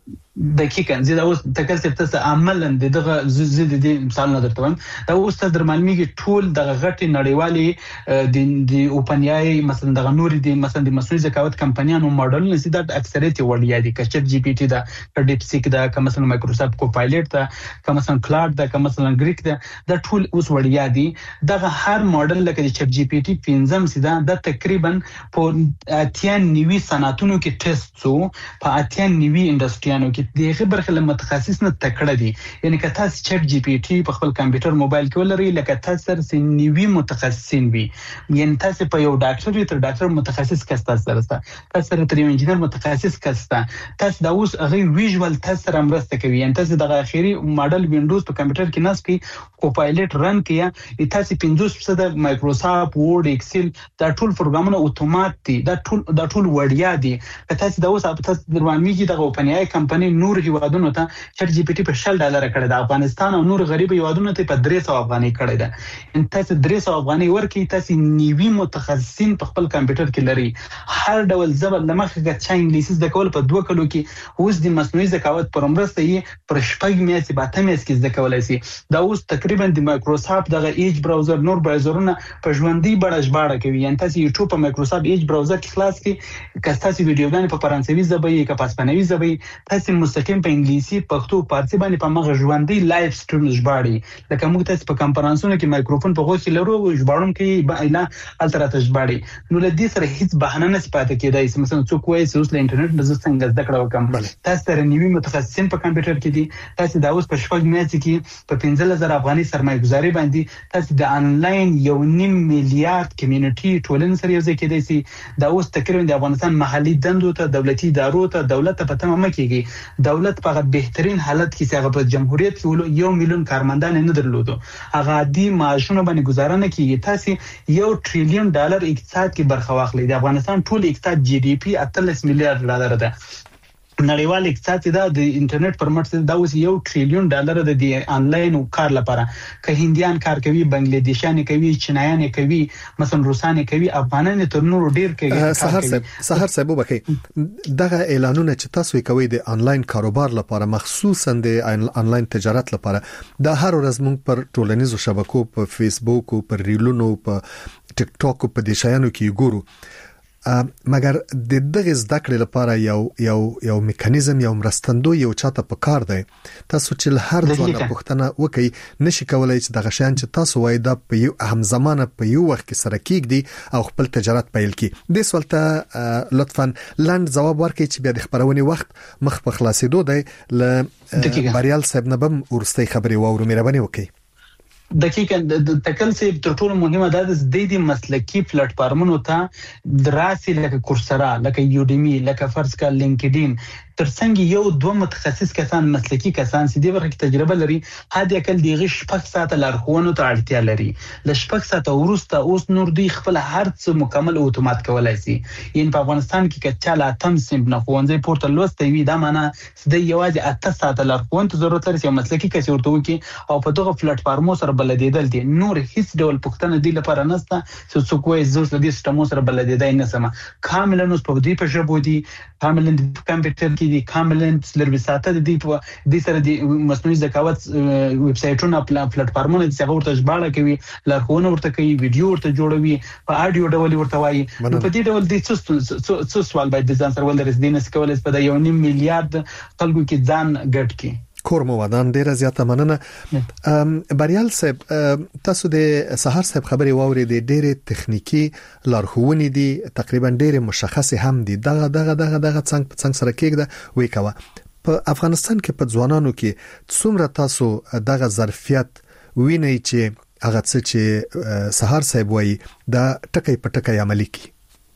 دقیقاً زه دا اوس تکل چې تاسو عملاً دغه زه د دې مثال نه درته وایم. دا اوس تاسو درملمیږي ټول دغه غټي نړیوالي د د اوپن ای مثلا دغه نور دي مثلا د مصنوعي ذکاوت کمپنیانو ماډل نه زیات اکثریت وړیا دي که چټ جی پی ټي دا که ډیپ سیک دا که مثلا مایکروسافت کوپایلټ دا که مثلا کلاود دا که مثلا ګریک دا دا ټول اوس وړیا دي. دغه هر ماډل لکه د چټ جی پی ټي پنځم سیدا د تقریبا په اتیا نیوي صنعتونو کې ټیسټ سو په اتیا نیوي انډستریانو کې دغه برخه له متخصص نه تکړه دي. یعنی که تاسو چټ جی پی ټي په خپل کمپیوټر موبایل کې ولرئ لکه تاسو سره نیوي متخصصین وي یعنی تاسو په یو ډاکټر تر ډاکټر متخصص کس تاسو سره تاسو سره تر یو انجینر متخصص کس تاسو دا اوس هغه ویژوال تاسو سره مرسته کوي. یعنی تاسو دغه اخیری ماډل وینډوز په کمپیوټر کې نصب کړئ کوپایلټ رن کړئ تاسو پنځوس فیصد مایکروسافت ورډ ایکسل دا ټول پروګرامونه اتومات دي. دا ټول دا ټول وړیا دي. که تاسو دا اوس تاسو دروازه میږي دغه اوپن ای کمپنی نور هیوادونو ته چټ جی پی ټي په شل ډالر کړی د افغانستان او نور غریب هیوادونو ته په درې سوه افغانۍ کړی ده ان تاسو درې سوه افغانۍ ورکړئ تاسو نیوي متخصصین په خپل کمپیوټر کې لري هر ډول زبر لمخه چې انګلیسي زده کول په دوه کلو کې اوس د مصنوعي ذکاوت پر مرسته یې پر شپږ میاشتې به اته میاشتې کې زده کولای شي دا اوس تقریبا د مایکروسافت دغه ایج براوزر نور براوزرونه په ژوندۍ بڼه ژباړه کوي یعنی تاسو یوټیوب په مایکروسافت ایج براوزر کې خلاص کړئ که تاسو ویډیوګانې په فرانسوي ژبه یې که په اسپانوي ژبه یې تاسو مستقیم په انګلیسي پښتو فارسي باندې په مغه ژوندۍ لایف سټریم ژباړي لکه موږ تاسو په کنفرانسونو کې مایکروفون په غوږ کې لرو ژباړون کې به اله التراته ژباړي نو لدې سره هیڅ بهانه نه پاتې کېدای چې مثلا څوک وایي چې اوس له انټرنیټ نه څنګه زده کړه وکم تاسو سره نیوي متخصصین په کمپیوټر کې دي تاسو دا اوس په شپږ میاشتې کې په پنځه زره افغانۍ سرمایه گذاري باندې تاسو د انلاین یو نیم میلیارډ کمیونټي ټولنې سره یو ځای کېدای شي دا اوس تقریبا د افغانستان محلي دندو ته دولتي ادارو ته دولت ته پته مه کېږي دولت په بهترین حالت کې هغه په جمهوریت کې یو میلیون کارمندان نه درلودو هغه عادي معاشونه باندې گزاره نه کیږي تاسو یو ټریلیون ډالر اقتصاد کې برخه واخلئ د افغانستان ټول اقتصاد جی ډی پی اتلس میلیارډ ډالر ده نړیوال اقتصاد دا د انټرنیټ پر مټ دا اوس یو ټریلیون ډالر د انلاین کار لپاره که هندیان کار کوي بنگلاديشان کوي چینایان کوي مثلا روسان کوي افغانان تر نورو ډیر کوي سحر صاحب سحر صاحب وبکې دغه اعلانونه چې تاسو کوي د انلاین کاروبار لپاره مخصوصا د انلاین تجارت لپاره دا هر ورځ موږ پر ټولنیزو شبکو په فیسبوک او پر ریلونو په ټیک ټاک په دې شایانو کې ګورو مګر د دغه زده کړې لپاره یو یو یو میکانیزم یو مرستندو یو چاته په کار دی تاسو چې هر ځوان پوښتنه وکړي نشي کولای چې دغه شان چې تاسو وایي دا په یو اهم زمانه په یو وخت کې سره کېږي او خپل تجارت پیل کړي د سوالته لطفا لاند جواب ورکړئ چې بیا د خبرونې وخت مخ په خلاصېدو دی ل بریال صاحب نه بم ورستۍ خبرې واورو مهرباني وکړئ دقیقاً د تکل سیب تر ټولو مهمه ده د دې مسلکی پلیټ فارمونو ته دراسي لکه کورسرا لکه یوډیمی لکه فرض کا لینکډین ترڅنګ یو دوه متخصص کسان مسلکی کسان چې د ورکه تجربه لري هدا کل دیغه شپږ ساعته لارښوونو ته اړتیا لري ل شپږ ساعته ورسته اوس نور دی خپل هر څه مکمل اتومات کولای شي یین په افغانستان کې کچاله اتم سیم نه خوندې پورتل لوستي وي دا معنی چې د یوازې اته ساعته لارښوونې ضرورت لري چې مسلکی کسي ورته وکي او په دغه پلیټ فارمو سره بلدیدل دي نور هیڅ ډول پښتنه دی لپاره نسته چې څوک وایي زوس د دې سیستم سره بلدیدای نه سم کاملا نو په دې په ژبه دي کاملا د کمپیوټر کې دي کاملا سلربي ساته د دې په دې سره د مصنوعي ذکاوت ویب سایټونو پلیټ فارمونه چې هغه ورته ژباړه کوي لارښوونه ورته کوي ویډیو ورته جوړوي په اډیو ډول ورته وایي نو په دې ډول د څه څه سوال باید د ځان سره ولري د نس کولای په یو نیم میلیارډ خلکو کې ځان ګډ کی کورمو ودان ډیره زیاته مننه بریال صاحب تاسو د سحر صاحب خبري واوري د ډیره تخنیکی لارښوونې دي تقریبا ډیره مشخصه هم دي دغه دغه دغه دغه څنګه څنګه سره کېږي وای کوا په افغانستان کې په ځوانانو کې څومره تاسو دغه ظرفیت وینئ چې هغه څه چې سحر صاحب وای دا ټکي په ټکي عملي کی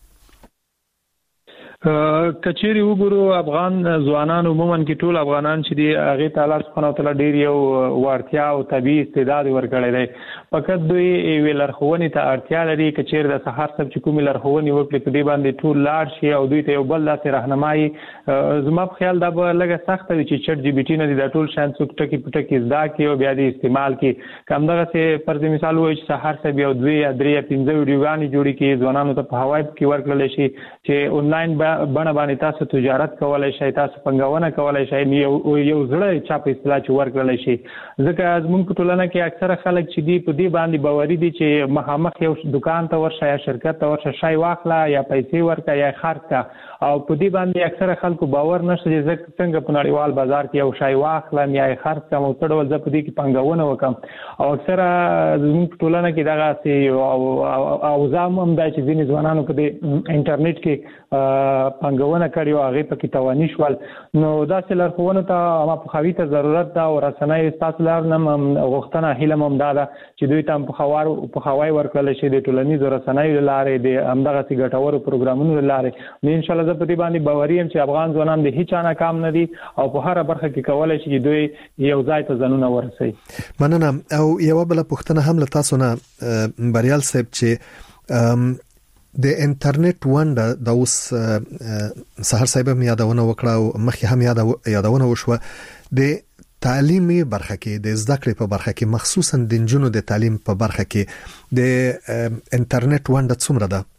کچېری وګورو افغان ځوانان عموما کې ټول افغانان چې دی هغه تعالی سبحانه وتعالى ډیر یو ورتیا او طبيعي استعداد ورکړی دی فقط دوی ویلر خوونی ته اړتیا لري کچېر د سحر سب چې کومي لرخونی وکړي په دې باندې ټول لاړ شي او دوی ته یو بل داسې راهنمایي زما په خیال دا به لږه سخت وي چې چټ جی پی ټی نه د ټول شان څوک ټکی پټکی زدا کی او بیا د استعمال کی کوم دغه څه پر مثال وایي چې سحر سب یو دوی یا درې یا پنځه ویډیوګانې جوړي کی ځوانانو ته په هوای کې ورکړل شي چې آنلاین بڼه باندې تاسو تجارت کولای شئ تاسو پنګونه کولای شئ یو یو زړه چاپ اصطلاح چې ورکړل شي ځکه زموږ په ټولنه کې اکثره خلک چې دی په دې باندې باوري دي چې مخامخ یو دکان ته ورشه یا شرکت ته ورشه شای واخلا یا پیسې ورکا یا خرڅ کا او په دې باندې اکثره خلکو باور نشته چې څنګه په نړیوال بازار کې یو شای واخلا یا خرڅ کا مو تړول ځکه دې کې پنګونه وکم او اکثره زموږ په ټولنه کې دغه سي او زم هم د چې ځینې ځوانانو په انټرنیټ کې پنګونه کړي او هغه په کې توانی شول نو دا څه لارښوونه ته ما په خوي ته ضرورت دا او رسنۍ تاسو لار نه غوښتنه هیله مم دا چې دوی ته په خوار په خوای ورکړل شي د ټولنیزو رسنۍ لارې د همدغه سي ګټورو پروګرامونو لارې نو ان شاء الله زه په دې باندې باوري یم چې افغان ځوانان د هیڅ نه کام نه دي او په هر برخه کې کولای شي دوی یو ځای ته ځانونه ورسي مننه او یو بل پوښتنه هم له تاسو نه بریال صاحب چې د انټرنیټ ونډه د اوس سحر صاحب هم یادونه وکړه او مخکې هم یادونه وشوه د تعلیمي برخه کې د زده کړې په برخه کې مخصوصا د نجونو د تعلیم په برخه کې د انټرنیټ ونډه څومره ده؟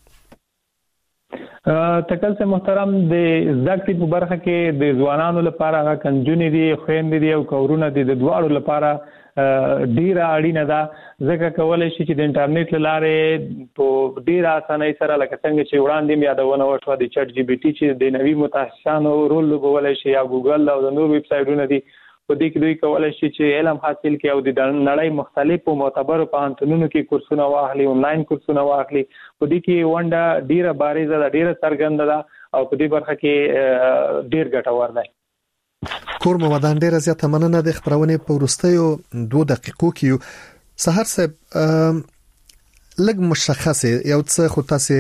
تکل سے محترم د زده کړې په برخه کې د ځوانانو لپاره هغه کنجونې دي خويندې دي او کورونه دي د دواړو لپاره ډیره اړینه ده ځکه کولای شي چې د انټرنیټ لاره په ډیره اسانۍ سره لکه څنګه چې وړاندې یادونه وشوه د چټ جی بي ټي چې د نوي متخصصانو رول لوبولای شي یا ګوګل او د نور ویب سایټونو دي په دې کې دوی کولای شي چې علم حاصل کړي او د نړۍ مختلفو معتبرو پوهنتونونو کې کورسونه واخلي آنلاین کورسونه واخلي په دې کې ونډه ډیره بارزه ده ډیره څرګنده ده او په دې برخه کې ډیر ګټور دی. کور مودان ډیره زیاته مننه د خبرونه په ورستیو دوه دقیقو کې سحر صاحب لګ مشخصه یو څه خو تاسو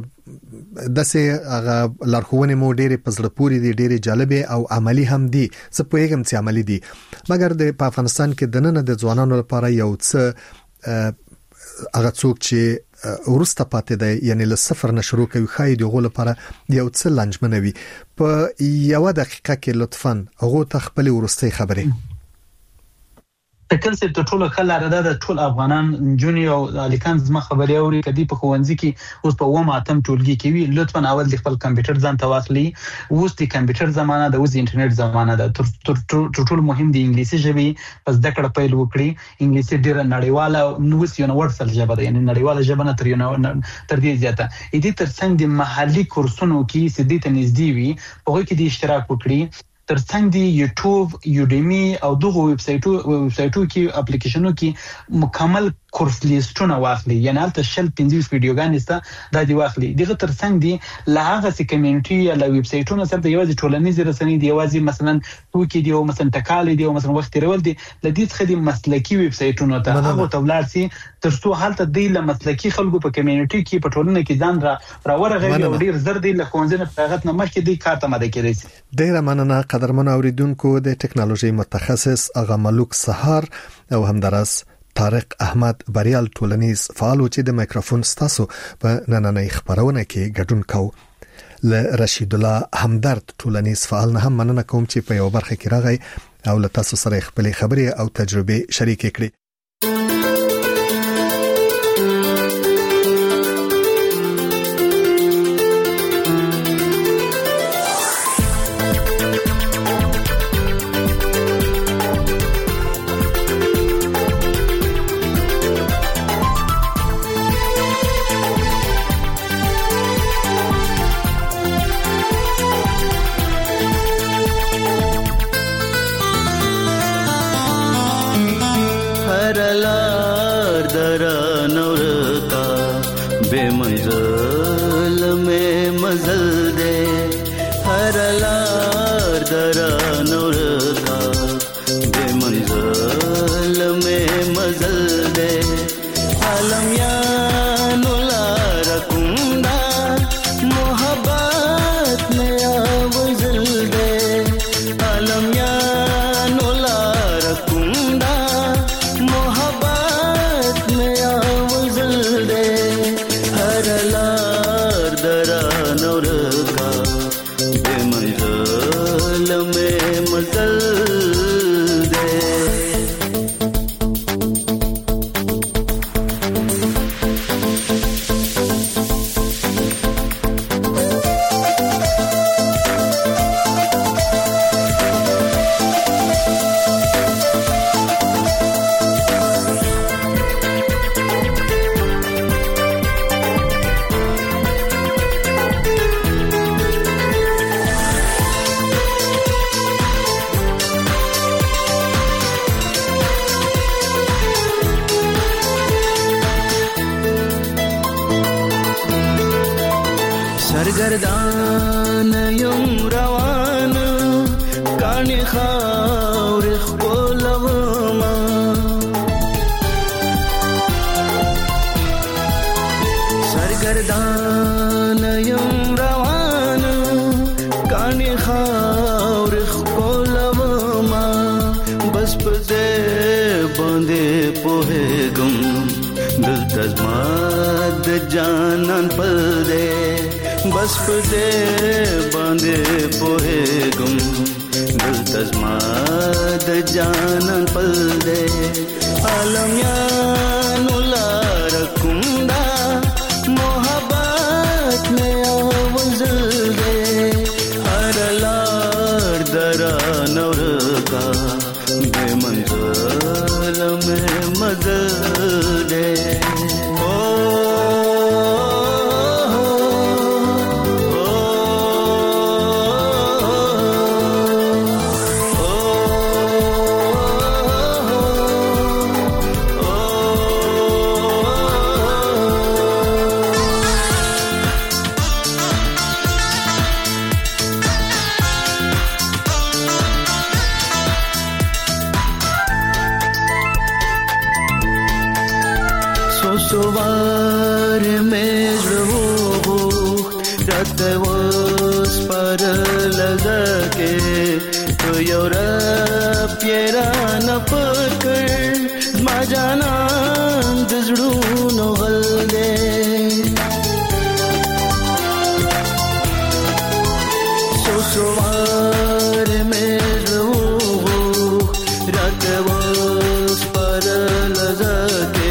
دسه هغه لارښوونې مو ډېرې پزړه پوری دي ډېرې جالبه او عملی هم دي څه په یوه چې عملی دي مګر د افغانستان کې د نن د ځوانانو لپاره یو څه هغه څوک چې ورسته پاتې دی یعنی له صفر نه شروع کوي خای دی غو لپاره یو څه لنجمنوي په یو دقیقه کې لطفاً هغه تخپل ورسته خبرې تکل سي ټول خلاره د ټول افغانان جونی او الیکان زما خبري اوري کدي په خوندزي کې اوس په ومه اتم ټولګي کې وی لطفا اول د خپل کمپیوټر ځان ته واخلي اوس د کمپیوټر زمانہ د اوس انټرنیټ زمانہ د تر ټول مهم د انګلیسي ژبه پس د کړه پیل وکړي انګلیسي ډیره نړیواله نو اوس یونیورسل ژبه ده یعنی نړیواله ژبه نه تر یو تر دې زیاته اې دې تر څنګ د محلي کورسونو کې سدي ته نږدې وي په هغه کې د اشتراک وکړي ترڅنګ دی یوټیوب یوډیمی او دغه ویب سایټو ویب سایټو کې اپلیکیشنونو کې مکمل کورس لیستونه واخلي یعنی البته شل پنځه ویډیوګانې سته د دې واخلي دغه ترڅنګ دی له هغه سي کمیونټي یا له ویب سایټونو سره د یوازې ټولنیز رسنۍ دی یوازې مثلا توکي دی او مثلا تکال دی او مثلا وخت رول دی د دې څخه د مسلکی ویب سایټونو ته هغه تولار سي ترڅو حالت دی له مسلکی خلکو په کمیونټي کې په ټولنه کې ځان را راورغوي او ډیر زر دی له کونځنه فقط نه مخکې دی کارته ماده کېږي ډیر مننه قدرمن اوریدونکو د ټکنالوژي متخصص اغا ملوک سحر او همدارس طارق احمد بریال ټولنیز فعال چې د مایکروفون ستاسو په نننۍ خبرونه کې ګډون کو ل رشید الله همدرد ټولنیز فعال نه هم مننه کوم چې په یو برخه کې راغی او له تاسو سره خپل خبرې او تجربه شریک کړي. سرگردان یم روان کانی خاور خپلوما سرگردان یم روان کانی خاور خپلوما بس پدې باندې په ګم دل تزما د जानन पल दे बस पदे बांधे पोहे गुम दिल तजमा द जानन पल दे आलम या नुला रकुंदा मोहब्बत में आवजल दे हर लार दरा नौर का बेमंजिल में मदद दे सोवार में जो रात वोस पर लगा के तो योरा प्यारा न पकड़ मजाना दजड़ू नो गल्दे सो सोवार में जो रात वोस पर लगा के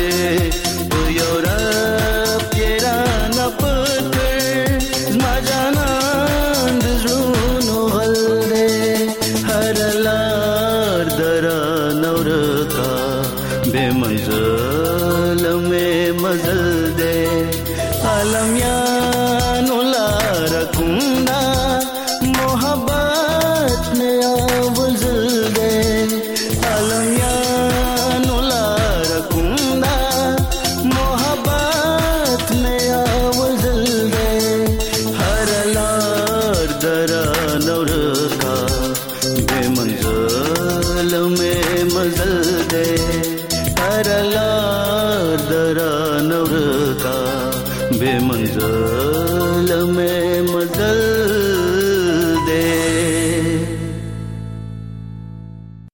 बेमंजिल में मज़ल